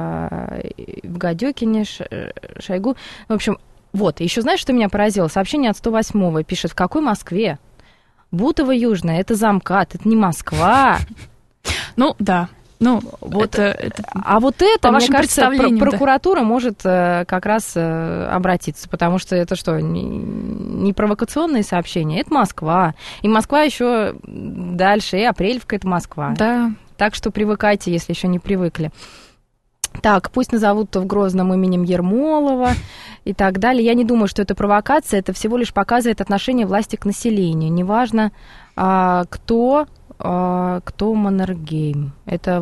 в Гадюкине, Шойгу. В общем, вот, еще знаешь, что меня поразило? Сообщение от 108-го пишет: в какой Москве? Бутово Южное, это замкат, это не Москва. Ну, да. Ну, вот а вот это, мне кажется, прокуратура может как раз обратиться, потому что это что, не провокационные сообщения, это Москва. И Москва еще дальше, и Апрелевка — это Москва. Да. Так что привыкайте, если еще не привыкли. Так, пусть назовут в Грозном именем Ермолова и так далее. Я не думаю, что это провокация, это всего лишь показывает отношение власти к населению. Неважно, кто Маннергейм. Это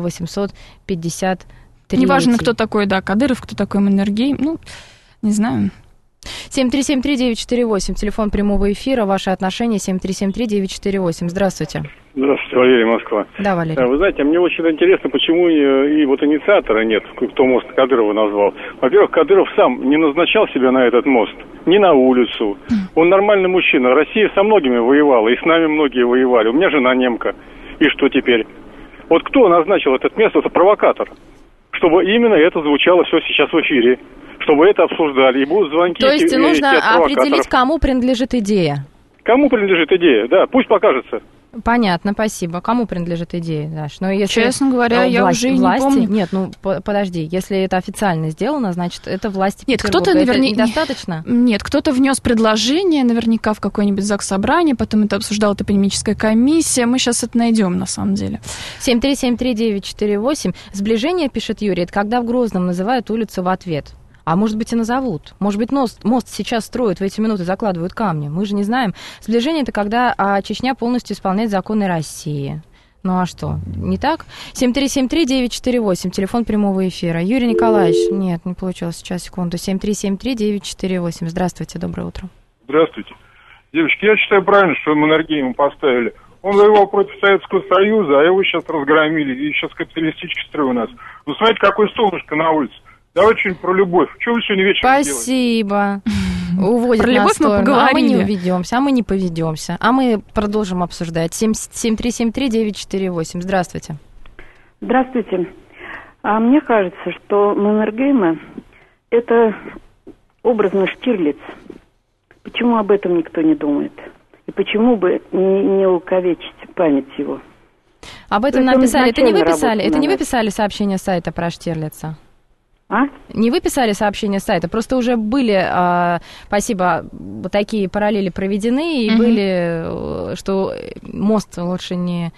853. Неважно, кто такой, да, Кадыров, кто такой Маннергейм. Ну, не знаю. 7373948, телефон прямого эфира, ваши отношения, 7373948. Здравствуйте. Здравствуйте, Валерий, Москва. Да, Валерий. Вы знаете, мне очень интересно, почему и вот инициатора нет, кто мост Кадырова назвал. Во-первых, Кадыров сам не назначал себя на этот мост, ни на улицу. Он нормальный мужчина. Россия со многими воевала, и с нами многие воевали. У меня жена немка. И что теперь? Вот кто назначил это место? Это провокатор. Чтобы именно это звучало все сейчас в эфире. Чтобы это обсуждали. И будут звонки. То есть нужно определить, кому принадлежит идея. Кому принадлежит идея, да, пусть покажется. Понятно, спасибо. Кому принадлежит идея, Даш? Но если честно говоря, я уже не помню. Нет, ну подожди, если это официально сделано, значит, это власти Петербурга. Нет, кто-то наверняка недостаточно? Нет, кто-то внес предложение, наверняка в какое-нибудь заксобрание, потом это обсуждала топонимическая комиссия. Мы сейчас это найдем, на самом деле. 7373948. Сближение, пишет Юрий, это когда в Грозном называют улицу в ответ. А может быть и назовут. Может быть, мост сейчас строят, в эти минуты закладывают камни. Мы же не знаем. Сближение — это когда Чечня полностью исполняет законы России. Ну а что, не так? 7373948, телефон прямого эфира. Юрий Николаевич, нет, не получилось, сейчас, секунду. 7373948, здравствуйте, доброе утро. Здравствуйте. Девочки, я считаю правильно, что Маннергейма поставили. Он воевал против Советского Союза, а его сейчас разгромили, и сейчас капиталистический строй у нас. Вы смотрите, какое солнышко на улице. Давайте что-нибудь про любовь. Что вы сегодня вечером делаете? Спасибо. Уводит про любовь мы поговорили. А мы не уведемся, а мы не поведемся. А мы продолжим обсуждать. 7373948. Здравствуйте. Здравствуйте. Мне кажется, что Маннергейма – это образно Штирлиц. Почему об этом никто не думает? И почему бы не увековечить память его? Об этом написали. Это не вы писали? Это не вы писали сообщение с сайта про Штирлица? Не вы писали сообщение с сайта, просто уже были, спасибо, такие параллели проведены, и были, что мост лучше не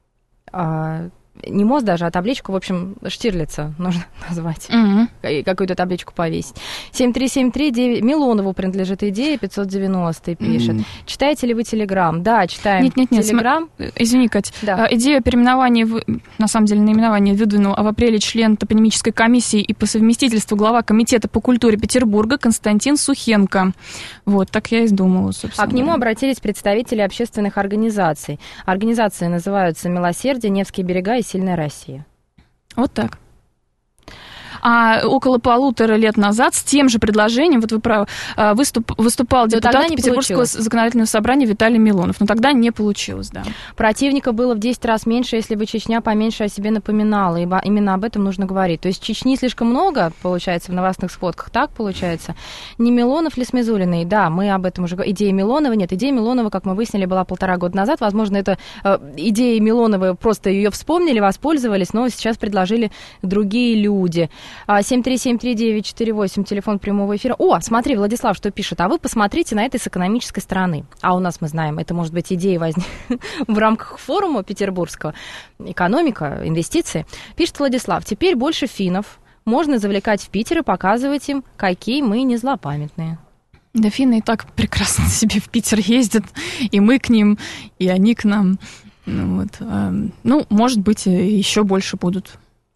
мост даже, а табличку, в общем, Штирлица нужно назвать, и какую-то табличку повесить. 73739, Милонову принадлежит идея, 590 пишет. Читаете ли вы Телеграм? Да, читаем Телеграм. Извини, Кать, да. Идею переименования, на самом деле наименование выдвинул в апреле член топонимической комиссии и по совместительству глава комитета по культуре Петербурга Константин Сухенко. Вот, так я и думала, собственно. А к нему обратились представители общественных организаций. Организации называются «Милосердие», «Невские берега» и «Сильная Россия». Вот так. А около 1,5 лет назад с тем же предложением, вот вы правы, выступал депутат Петербургского законодательного собрания Виталий Милонов. Но тогда не получилось, да. Противника было в 10 раз меньше, если бы Чечня поменьше о себе напоминала. И именно об этом нужно говорить. То есть Чечни слишком много, получается, в новостных сводках. Так получается. Не Милонов ли Смизулиной? Да, мы об этом уже говорили. Идея Милонова нет. Идея Милонова, как мы выяснили, была 1,5 года назад. Возможно, это идея Милонова, просто ее вспомнили, воспользовались, но сейчас предложили другие люди. 7373948, телефон прямого эфира. О, смотри, Владислав, что пишет. А вы посмотрите на это с экономической стороны. А у нас, мы знаем, это может быть идея в рамках форума петербургского. Экономика, инвестиции. Пишет Владислав. Теперь больше финнов можно завлекать в Питер и показывать им, какие мы не злопамятные. Да, финны и так прекрасно себе в Питер ездят. И мы к ним, и они к нам. Вот. Ну, может быть, еще больше будут.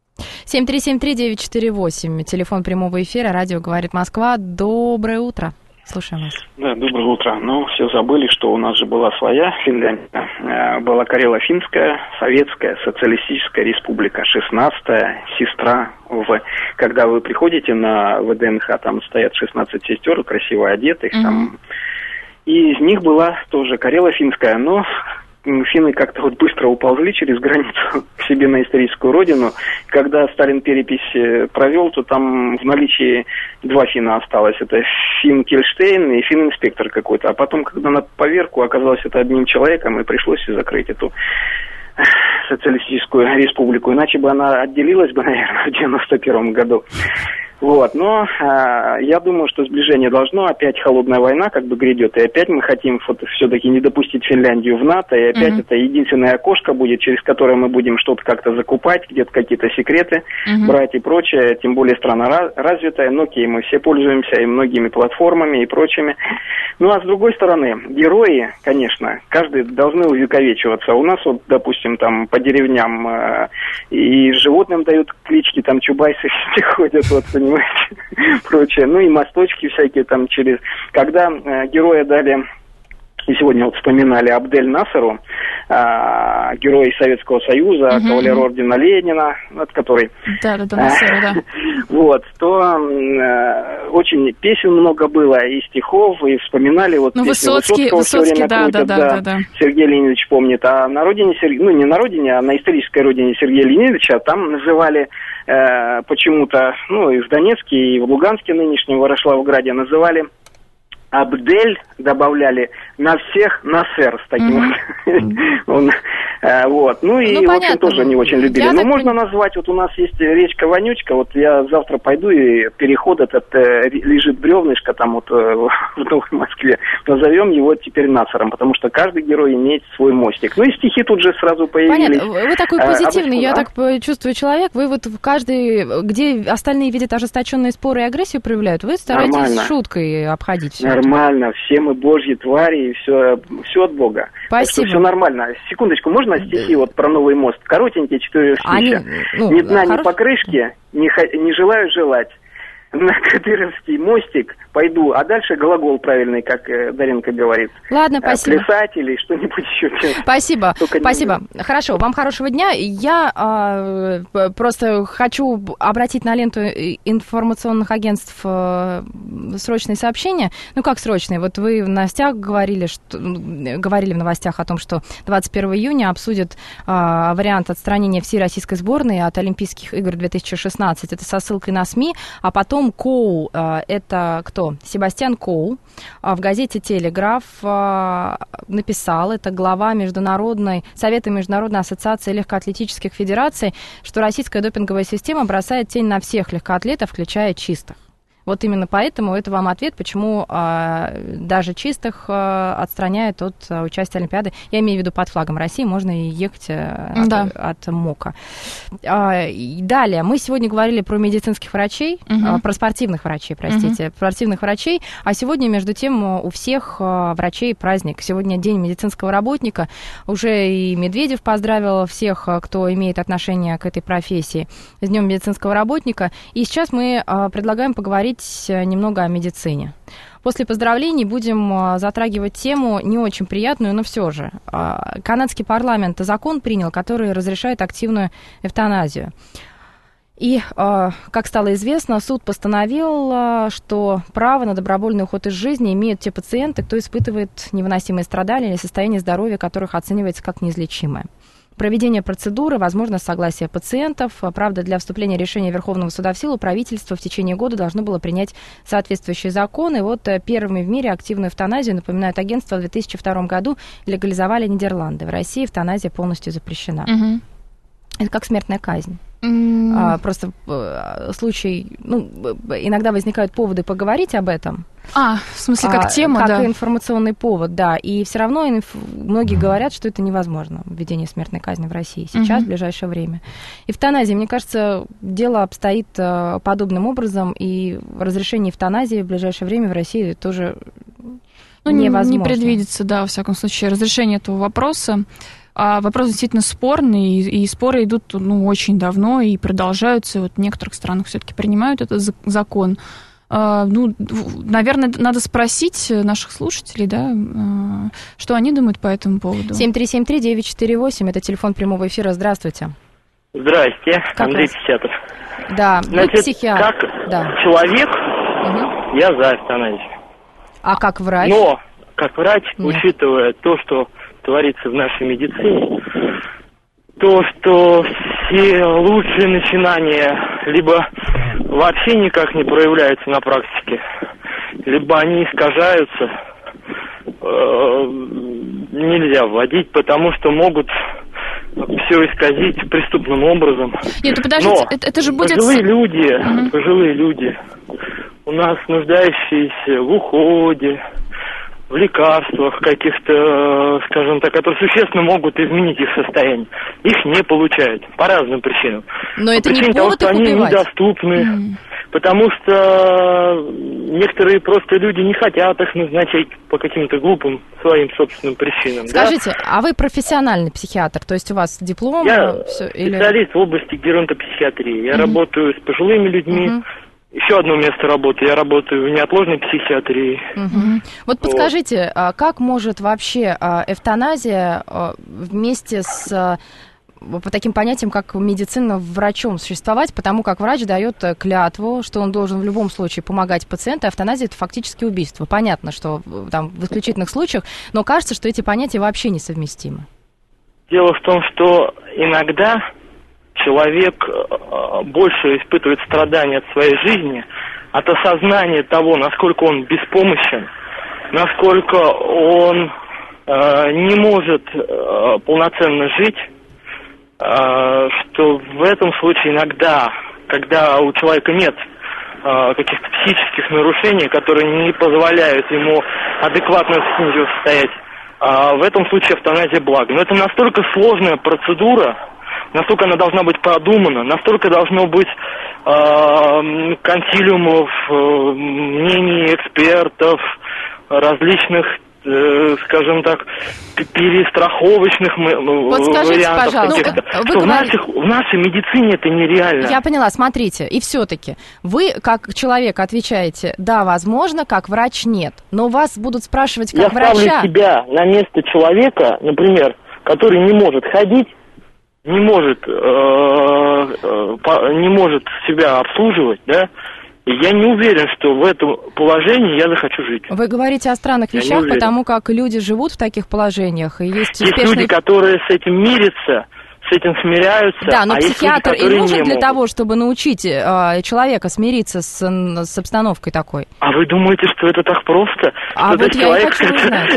7373948, телефон прямого эфира, радио «Говорит Москва». Доброе утро. Слушаем вас. Да, доброе утро. Ну, все забыли, что у нас же была своя Финляндия. Была Карело-Финская, Советская Социалистическая Республика, 16-я сестра. Когда вы приходите на ВДНХ, там стоят 16 сестер, красиво одетых. Там. И из них была тоже Карело-Финская, но финны как-то вот быстро уползли через границу себе на историческую родину. Когда Сталин перепись провел, то там в наличии 2 финна осталось. Это Финн Кельштейн и Финн-инспектор какой-то. А потом, когда на поверку оказалось это одним человеком, и пришлось закрыть эту социалистическую республику. Иначе бы она отделилась бы, наверное, в 91 году. Вот, но я думаю, что сближение должно, опять холодная война как бы грядет, и опять мы хотим все-таки не допустить Финляндию в НАТО, и опять это единственное окошко будет, через которое мы будем что-то как-то закупать, где-то какие-то секреты брать и прочее, тем более страна развитая, Nokia мы все пользуемся, и многими платформами и прочими. Ну, а с другой стороны, герои, конечно, каждый должны увековечиваться. У нас вот, допустим, там по деревням и животным дают клички, там чубайсы ходят, вот, понимаете, прочее. Ну и мосточки всякие там через... Когда героя дали, и сегодня вот вспоминали Абдель Насеру, герой Советского Союза, кавалер ордена Ленина, от которой... Да. Вот, то очень песен много было, и стихов, и вспоминали вот... Ну, Высоцкий, да. Сергей Леонидович помнит. А на родине, ну не на родине, а на исторической родине Сергея Леонидовича, там называли почему-то, ну и в Донецке, и в Луганске нынешнем, в Ворошиловграде называли Абдель, добавляли на всех Насер с таким вот. Ну и, в общем, тоже не очень любили. Но можно назвать, вот у нас есть речка Вонючка, вот я завтра пойду, и переход этот лежит бревнышко там вот в Новой Москве. Назовем его теперь Насером, потому что каждый герой имеет свой мостик. Ну и стихи тут же сразу появились. Понятно. Вы такой позитивный, я так чувствую, человек. Вы вот в каждый, где остальные видят ожесточенные споры и агрессию проявляют, вы стараетесь шуткой обходить все. Нормально, все мы божьи твари, и все от Бога. Спасибо. Все нормально. Секундочку, можно стихи вот про новый мост? Коротенькие, 4 стиха. Ни дна, ни покрышки, не желаю желать. На Кадыровский мостик пойду, а дальше глагол правильный, как Даренко говорит. Ладно, спасибо. Плясать или что-нибудь еще. Спасибо, спасибо. Хорошо, вам хорошего дня. Я просто хочу обратить на ленту информационных агентств срочные сообщения. Ну, как срочные? Вот вы в новостях говорили в новостях о том, что 21 июня обсудят вариант отстранения всей российской сборной от Олимпийских игр 2016. Это со ссылкой на СМИ, а потом Коул, это кто? Себастьян Коул, в газете «Телеграф» написал, это глава Совета Международной ассоциации легкоатлетических федераций, что российская допинговая система бросает тень на всех легкоатлетов, включая чистых. Вот именно поэтому это вам ответ, почему даже чистых отстраняют от участия Олимпиады. Я имею в виду под флагом России, можно и ехать от МОКа. Далее, мы сегодня говорили про медицинских врачей, про спортивных врачей, спортивных врачей, а сегодня, между тем, у всех врачей праздник. Сегодня День медицинского работника. Уже и Медведев поздравил всех, кто имеет отношение к этой профессии, с Днем медицинского работника. И сейчас мы предлагаем поговорить немного о медицине. После поздравлений будем затрагивать тему не очень приятную, но все же. Канадский парламент закон принял, который разрешает активную эвтаназию. И, как стало известно, суд постановил, что право на добровольный уход из жизни имеют те пациенты, кто испытывает невыносимые страдания или состояние здоровья, которых оценивается как неизлечимое. Проведение процедуры, возможно, согласие пациентов. Правда, для вступления решения Верховного суда в силу правительство в течение года должно было принять соответствующий закон. И вот первыми в мире активную эвтаназию, напоминают агентство, в 2002 году легализовали Нидерланды. В России эвтаназия полностью запрещена. Это как смертная казнь. Просто случай, иногда возникают поводы поговорить об этом. В смысле, как тема, как информационный повод, да. И все равно многие говорят, что это невозможно, введение смертной казни в России сейчас, в ближайшее время. Эвтаназия, мне кажется, дело обстоит подобным образом, и разрешение эвтаназии в ближайшее время в России тоже невозможно. Не предвидится, да, во всяком случае, разрешение этого вопроса. Вопрос действительно спорный, и споры идут очень давно и продолжаются. Вот в некоторых странах все-таки принимают этот закон. Наверное, надо спросить наших слушателей, да, что они думают по этому поводу. 7373948, это телефон прямого эфира. Здравствуйте. Здрасте, Андрей Писятов. Да, значит, психиатр. Как человек, я за эвтаназию. А как врач? Но, как врач, учитывая то, что творится в нашей медицине, то, что все лучшие начинания либо вообще никак не проявляются на практике, либо они искажаются, нельзя вводить, потому что могут все исказить преступным образом. Нет, подождите, это же будет... Пожилые люди, у нас нуждающиеся в уходе, в лекарствах каких-то, скажем так, которые существенно могут изменить их состояние. Их не получают по разным причинам. Но это не повод их они убивать. Недоступны, потому что некоторые просто люди не хотят их назначать по каким-то глупым своим собственным причинам. Скажите, а вы профессиональный психиатр, то есть у вас диплом? Я специалист в области геронтопсихиатрии. Я работаю с пожилыми людьми. Еще одно место работы. Я работаю в неотложной психиатрии. Вот подскажите, как может вообще эвтаназия вместе с по таким понятиям, как медицина, врачом существовать, потому как врач дает клятву, что он должен в любом случае помогать пациенту, а эвтаназия – это фактически убийство. Понятно, что там в исключительных случаях, но кажется, что эти понятия вообще несовместимы. Дело в том, что иногда человек больше испытывает страдания от своей жизни, от осознания того, насколько он беспомощен, насколько он не может полноценно жить, что в этом случае иногда, когда у человека нет каких-то психических нарушений, которые не позволяют ему адекватно с ним состоять, в этом случае эвтаназия благо. Но это настолько сложная процедура, настолько она должна быть продумана, настолько должно быть консилиумов, мнений экспертов, различных, скажем так, перестраховочных вариантов. Пожалуйста, в нашей медицине это нереально. Я поняла, смотрите, и все-таки вы, как человек, отвечаете, да, возможно, как врач нет, но вас будут спрашивать как врача. Я ставлю себя на место человека, например, который не может ходить, не может себя обслуживать, да, и я не уверен, что в этом положении я захочу жить. Вы говорите о странных вещах, потому как люди живут в таких положениях, и есть люди, которые с этим мирятся, с этим смиряются. Да, но психиатр люди, и нужен для того, чтобы научить человека смириться с обстановкой такой. А вы думаете, что это так просто? А вот я и хочу узнать.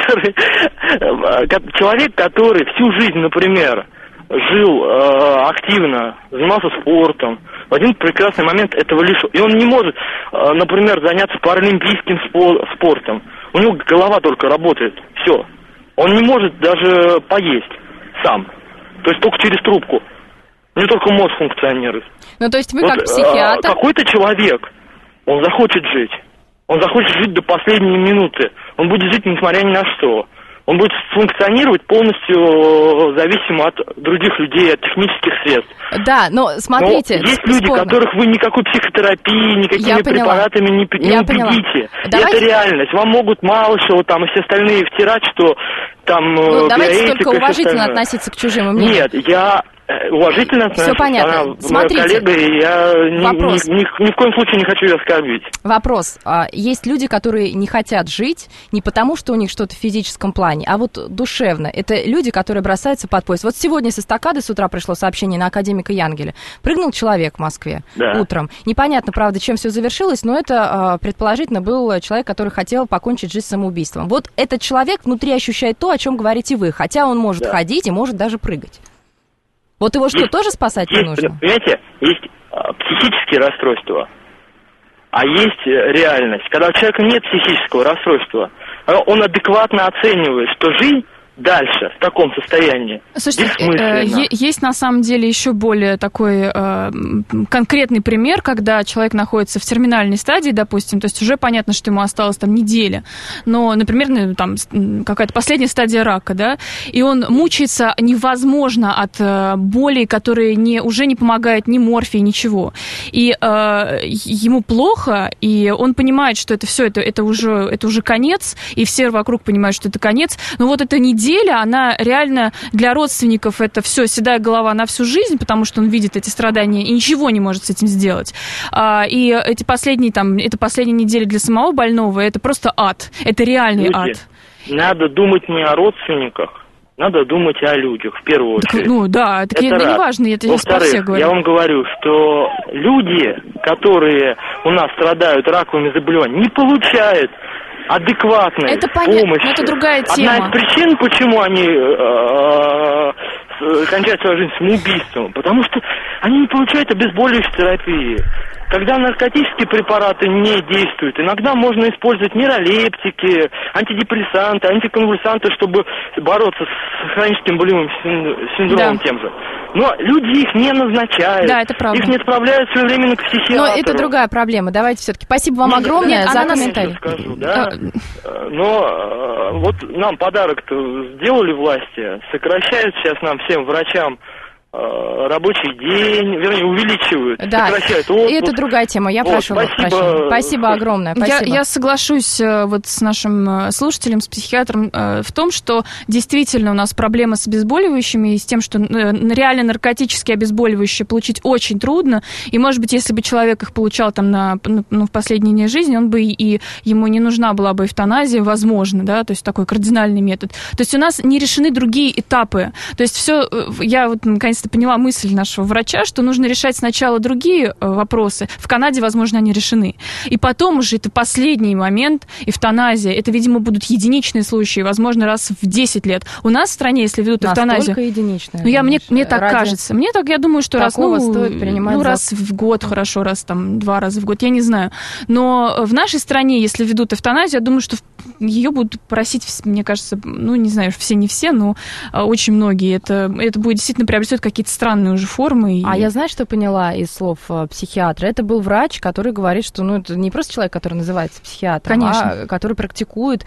Человек, который всю жизнь, например, жил активно, занимался спортом, в один прекрасный момент этого лишил. И он не может, например, заняться паралимпийским спортом. У него голова только работает. Все. Он не может даже поесть сам. То есть только через трубку. У него только мозг функционирует. Ну, то есть вы как психиатр... Какой-то человек, он захочет жить. Он захочет жить до последней минуты. Он будет жить несмотря ни на что. Он будет функционировать полностью зависимо от других людей, от технических средств. Да, но смотрите... Но есть люди, которых вы никакой психотерапией, никакими препаратами не убедите. Это реальность. Вам могут Малышева там и все остальные втирать, что там... давайте только уважительно относиться к чужим мнениям. Нет, я... уважительно отношусь. Все понятно. Она моя коллега, и я ни в коем случае не хочу ее оскорбить. Вопрос. Есть люди, которые не хотят жить не потому, что у них что-то в физическом плане, а вот душевно. Это люди, которые бросаются под поезд. Вот сегодня с эстакады с утра пришло сообщение на академика Янгеля. Прыгнул человек в Москве утром. Непонятно, правда, чем все завершилось, но это, предположительно, был человек, который хотел покончить жизнь самоубийством. Вот этот человек внутри ощущает то, о чем говорите вы, хотя он может ходить и может даже прыгать. Вот его что, тоже спасать не нужно? Понимаете, есть психические расстройства, а есть реальность. Когда у человека нет психического расстройства, он адекватно оценивает, что жизнь дальше в таком состоянии. Слушайте, есть на самом деле еще более такой конкретный пример, когда человек находится в терминальной стадии, допустим, то есть уже понятно, что ему осталось там неделя, но, например, там какая-то последняя стадия рака, да, и он мучается невозможно от болей, которые уже не помогают ни морфий, ничего. И ему плохо, и он понимает, что это все, это уже конец, и все вокруг понимают, что это конец, но вот эта неделя, она реально для родственников это все седая голова на всю жизнь, потому что он видит эти страдания и ничего не может с этим сделать. И эта последняя неделя для самого больного это просто ад. Это реальный ад. Надо думать не о родственниках, надо думать о людях в первую очередь. Так, ну да, так это не важно, это не про всех говорю. Я вам говорю, что люди, которые у нас страдают раковыми заболеваниями, не получают адекватной помощи. Это другая тема. Одна из причин, почему они кончают свою жизнь самоубийством, потому что они не получают обезболивающей терапии. Когда наркотические препараты не действуют, иногда можно использовать нейролептики, антидепрессанты, антиконвульсанты, чтобы бороться с хроническим болевым синдромом тем же. Но люди их не назначают. Да, это правда. Их не отправляют своевременно к психиатру. Но это другая проблема. Давайте все-таки. Спасибо вам огромное за комментарий. Скажу, да? Но вот нам подарок-то сделали власти, сокращают сейчас нам всем врачам рабочий день, вернее, увеличивают, сокращают отпуск. И это другая тема, я прошу прощения. Спасибо огромное. Спасибо. Я соглашусь вот с нашим слушателем, с психиатром в том, что действительно у нас проблема с обезболивающими и с тем, что реально наркотические обезболивающие получить очень трудно, и, может быть, если бы человек их получал там в последние дни жизни, он бы и ему не нужна была бы эвтаназия, возможно, да, то есть такой кардинальный метод. То есть у нас не решены другие этапы. То есть все, я вот наконец-то поняла мысль нашего врача, что нужно решать сначала другие вопросы. В Канаде, возможно, они решены. И потом уже это последний момент, эвтаназия. Это, видимо, будут единичные случаи, возможно, раз в 10 лет. У нас в стране, если ведут эвтаназию... Настолько единичные. Мне так кажется. Мне так, я думаю, что раз в год, хорошо, раз там 2 раза в год, я не знаю. Но в нашей стране, если ведут эвтаназию, я думаю, что ее будут просить, мне кажется, не знаю, не все, но очень многие. Это будет действительно приобретет какие-то странные уже формы. А я, знаешь, что поняла из слов психиатра? Это был врач, который говорит, что это не просто человек, который называется психиатром, а который практикует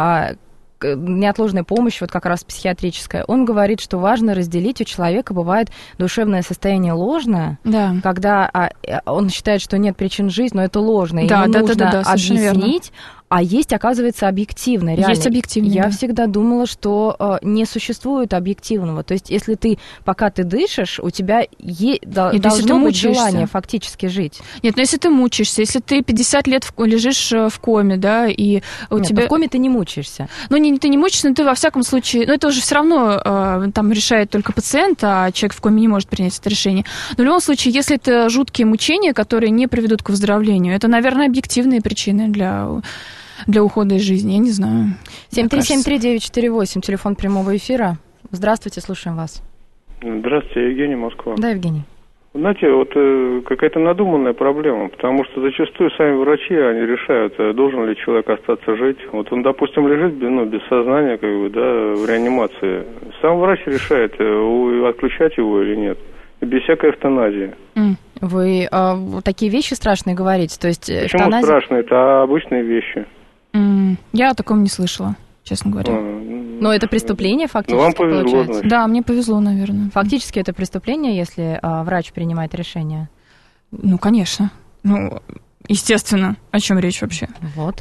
неотложная помощь, вот как раз психиатрическая. Он говорит, что важно разделить, у человека бывает душевное состояние ложное, когда он считает, что нет причин жизни, но это ложно, и ему нужно объяснить. А есть, оказывается, объективно, реально. Есть объективно, Я всегда думала, что не существует объективного. То есть, если пока ты дышишь, у тебя должно быть желание фактически жить. Нет, но если ты мучаешься, если ты 50 лет лежишь в коме, да, и у тебя... в коме ты не мучаешься. Ты не мучаешься, но ты во всяком случае... это уже все равно там решает только пациент, а человек в коме не может принять это решение. Но в любом случае, если это жуткие мучения, которые не приведут к выздоровлению, это, наверное, объективные причины для ухода из жизни, я не знаю. 7373948, телефон прямого эфира. Здравствуйте, слушаем вас. Здравствуйте, Евгений, Москва. Да, Евгений. Знаете, вот какая-то надуманная проблема, потому что зачастую сами врачи, они решают, должен ли человек остаться жить. Вот он, допустим, лежит без сознания, в реанимации. Сам врач решает, отключать его или нет, без всякой эвтаназии. Вы такие вещи страшные говорите? То есть Почему эвтаназия... страшные? Это обычные вещи. Я о таком не слышала, честно говоря. Но это преступление фактически, вам повезло, получается? Значит. Да, мне повезло, наверное. Фактически это преступление, если врач принимает решение? Конечно. Естественно. О чем речь вообще? Вот.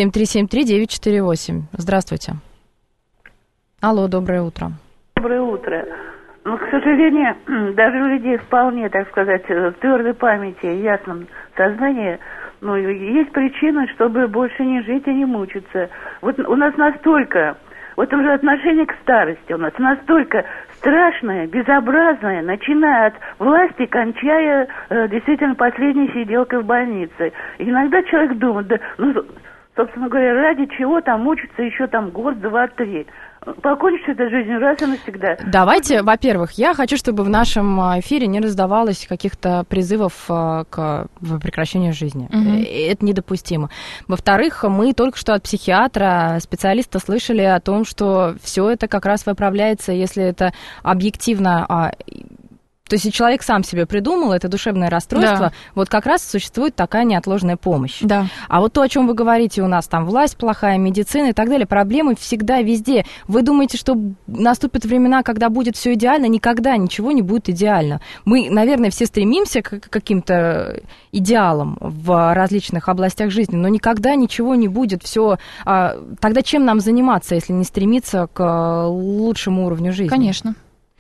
7373948. Здравствуйте. Алло, доброе утро. Доброе утро. Но, к сожалению, даже у людей вполне, так сказать, твердой памяти, ясном сознании, есть причины, чтобы больше не жить и не мучиться. Вот у нас настолько, уже отношение к старости у нас настолько страшное, безобразное, начиная от власти, кончая действительно последней сиделкой в больнице. И иногда человек думает, собственно говоря, ради чего там мучиться еще год, 2, 3. Покончить этой жизнью раз и навсегда. Давайте, во-первых, я хочу, чтобы в нашем эфире не раздавалось каких-то призывов к прекращению жизни. Это недопустимо. Во-вторых, мы только что от психиатра, специалиста, слышали о том, что все это как раз выправляется, если это объективно... То есть, если человек сам себе придумал, это душевное расстройство, вот как раз существует такая неотложная помощь. Да. А вот то, о чем вы говорите, у нас там власть плохая, медицина и так далее, проблемы всегда везде. Вы думаете, что наступят времена, когда будет все идеально? Никогда ничего не будет идеально. Мы, наверное, все стремимся к каким-то идеалам в различных областях жизни, но никогда ничего не будет. Все. Тогда чем нам заниматься, если не стремиться к лучшему уровню жизни? Конечно.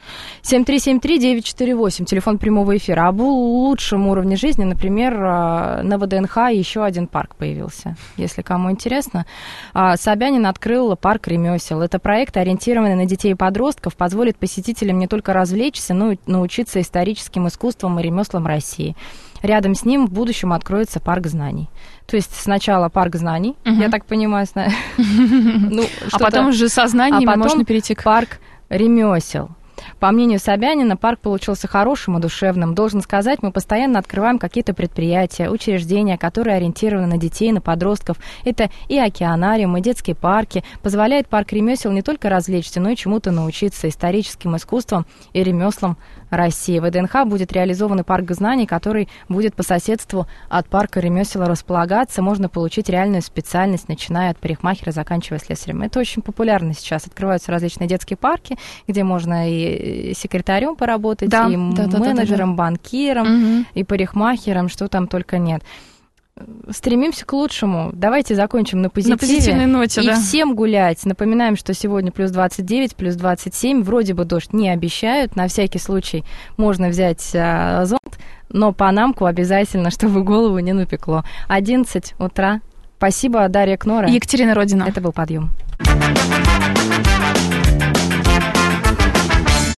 7373948, телефон прямого эфира. Об лучшем уровне жизни, например, на ВДНХ еще один парк появился, если кому интересно. Собянин открыл парк ремесел. Это проект, ориентированный на детей и подростков, позволит посетителям не только развлечься, но и научиться историческим искусствам и ремеслам России. Рядом с ним в будущем откроется парк знаний. То есть сначала парк знаний, я так понимаю, а потом уже со знаниями можно перейти к парк ремесел. По мнению Собянина, парк получился хорошим и душевным. Должен сказать, мы постоянно открываем какие-то предприятия, учреждения, которые ориентированы на детей, на подростков. Это и океанариум, и детские парки. Позволяет парк ремесел не только развлечься, но и чему-то научиться, историческим искусствам и ремеслам России. В ВДНХ будет реализован парк знаний, который будет по соседству от парка ремесел располагаться. Можно получить реальную специальность, начиная от парикмахера, заканчивая слесарем. Это очень популярно сейчас. Открываются различные детские парки, где можно и секретарем поработать, и менеджером, банкиром, и парикмахером, что там только нет. Стремимся к лучшему. Давайте закончим на позитиве. На позитивной ноте, и всем гулять. Напоминаем, что сегодня плюс 29, плюс 27. Вроде бы дождь не обещают. На всякий случай можно взять зонт, но панамку обязательно, чтобы голову не напекло. 11 утра. Спасибо, Дарья Кнора. Екатерина Родина. Это был «Подъем».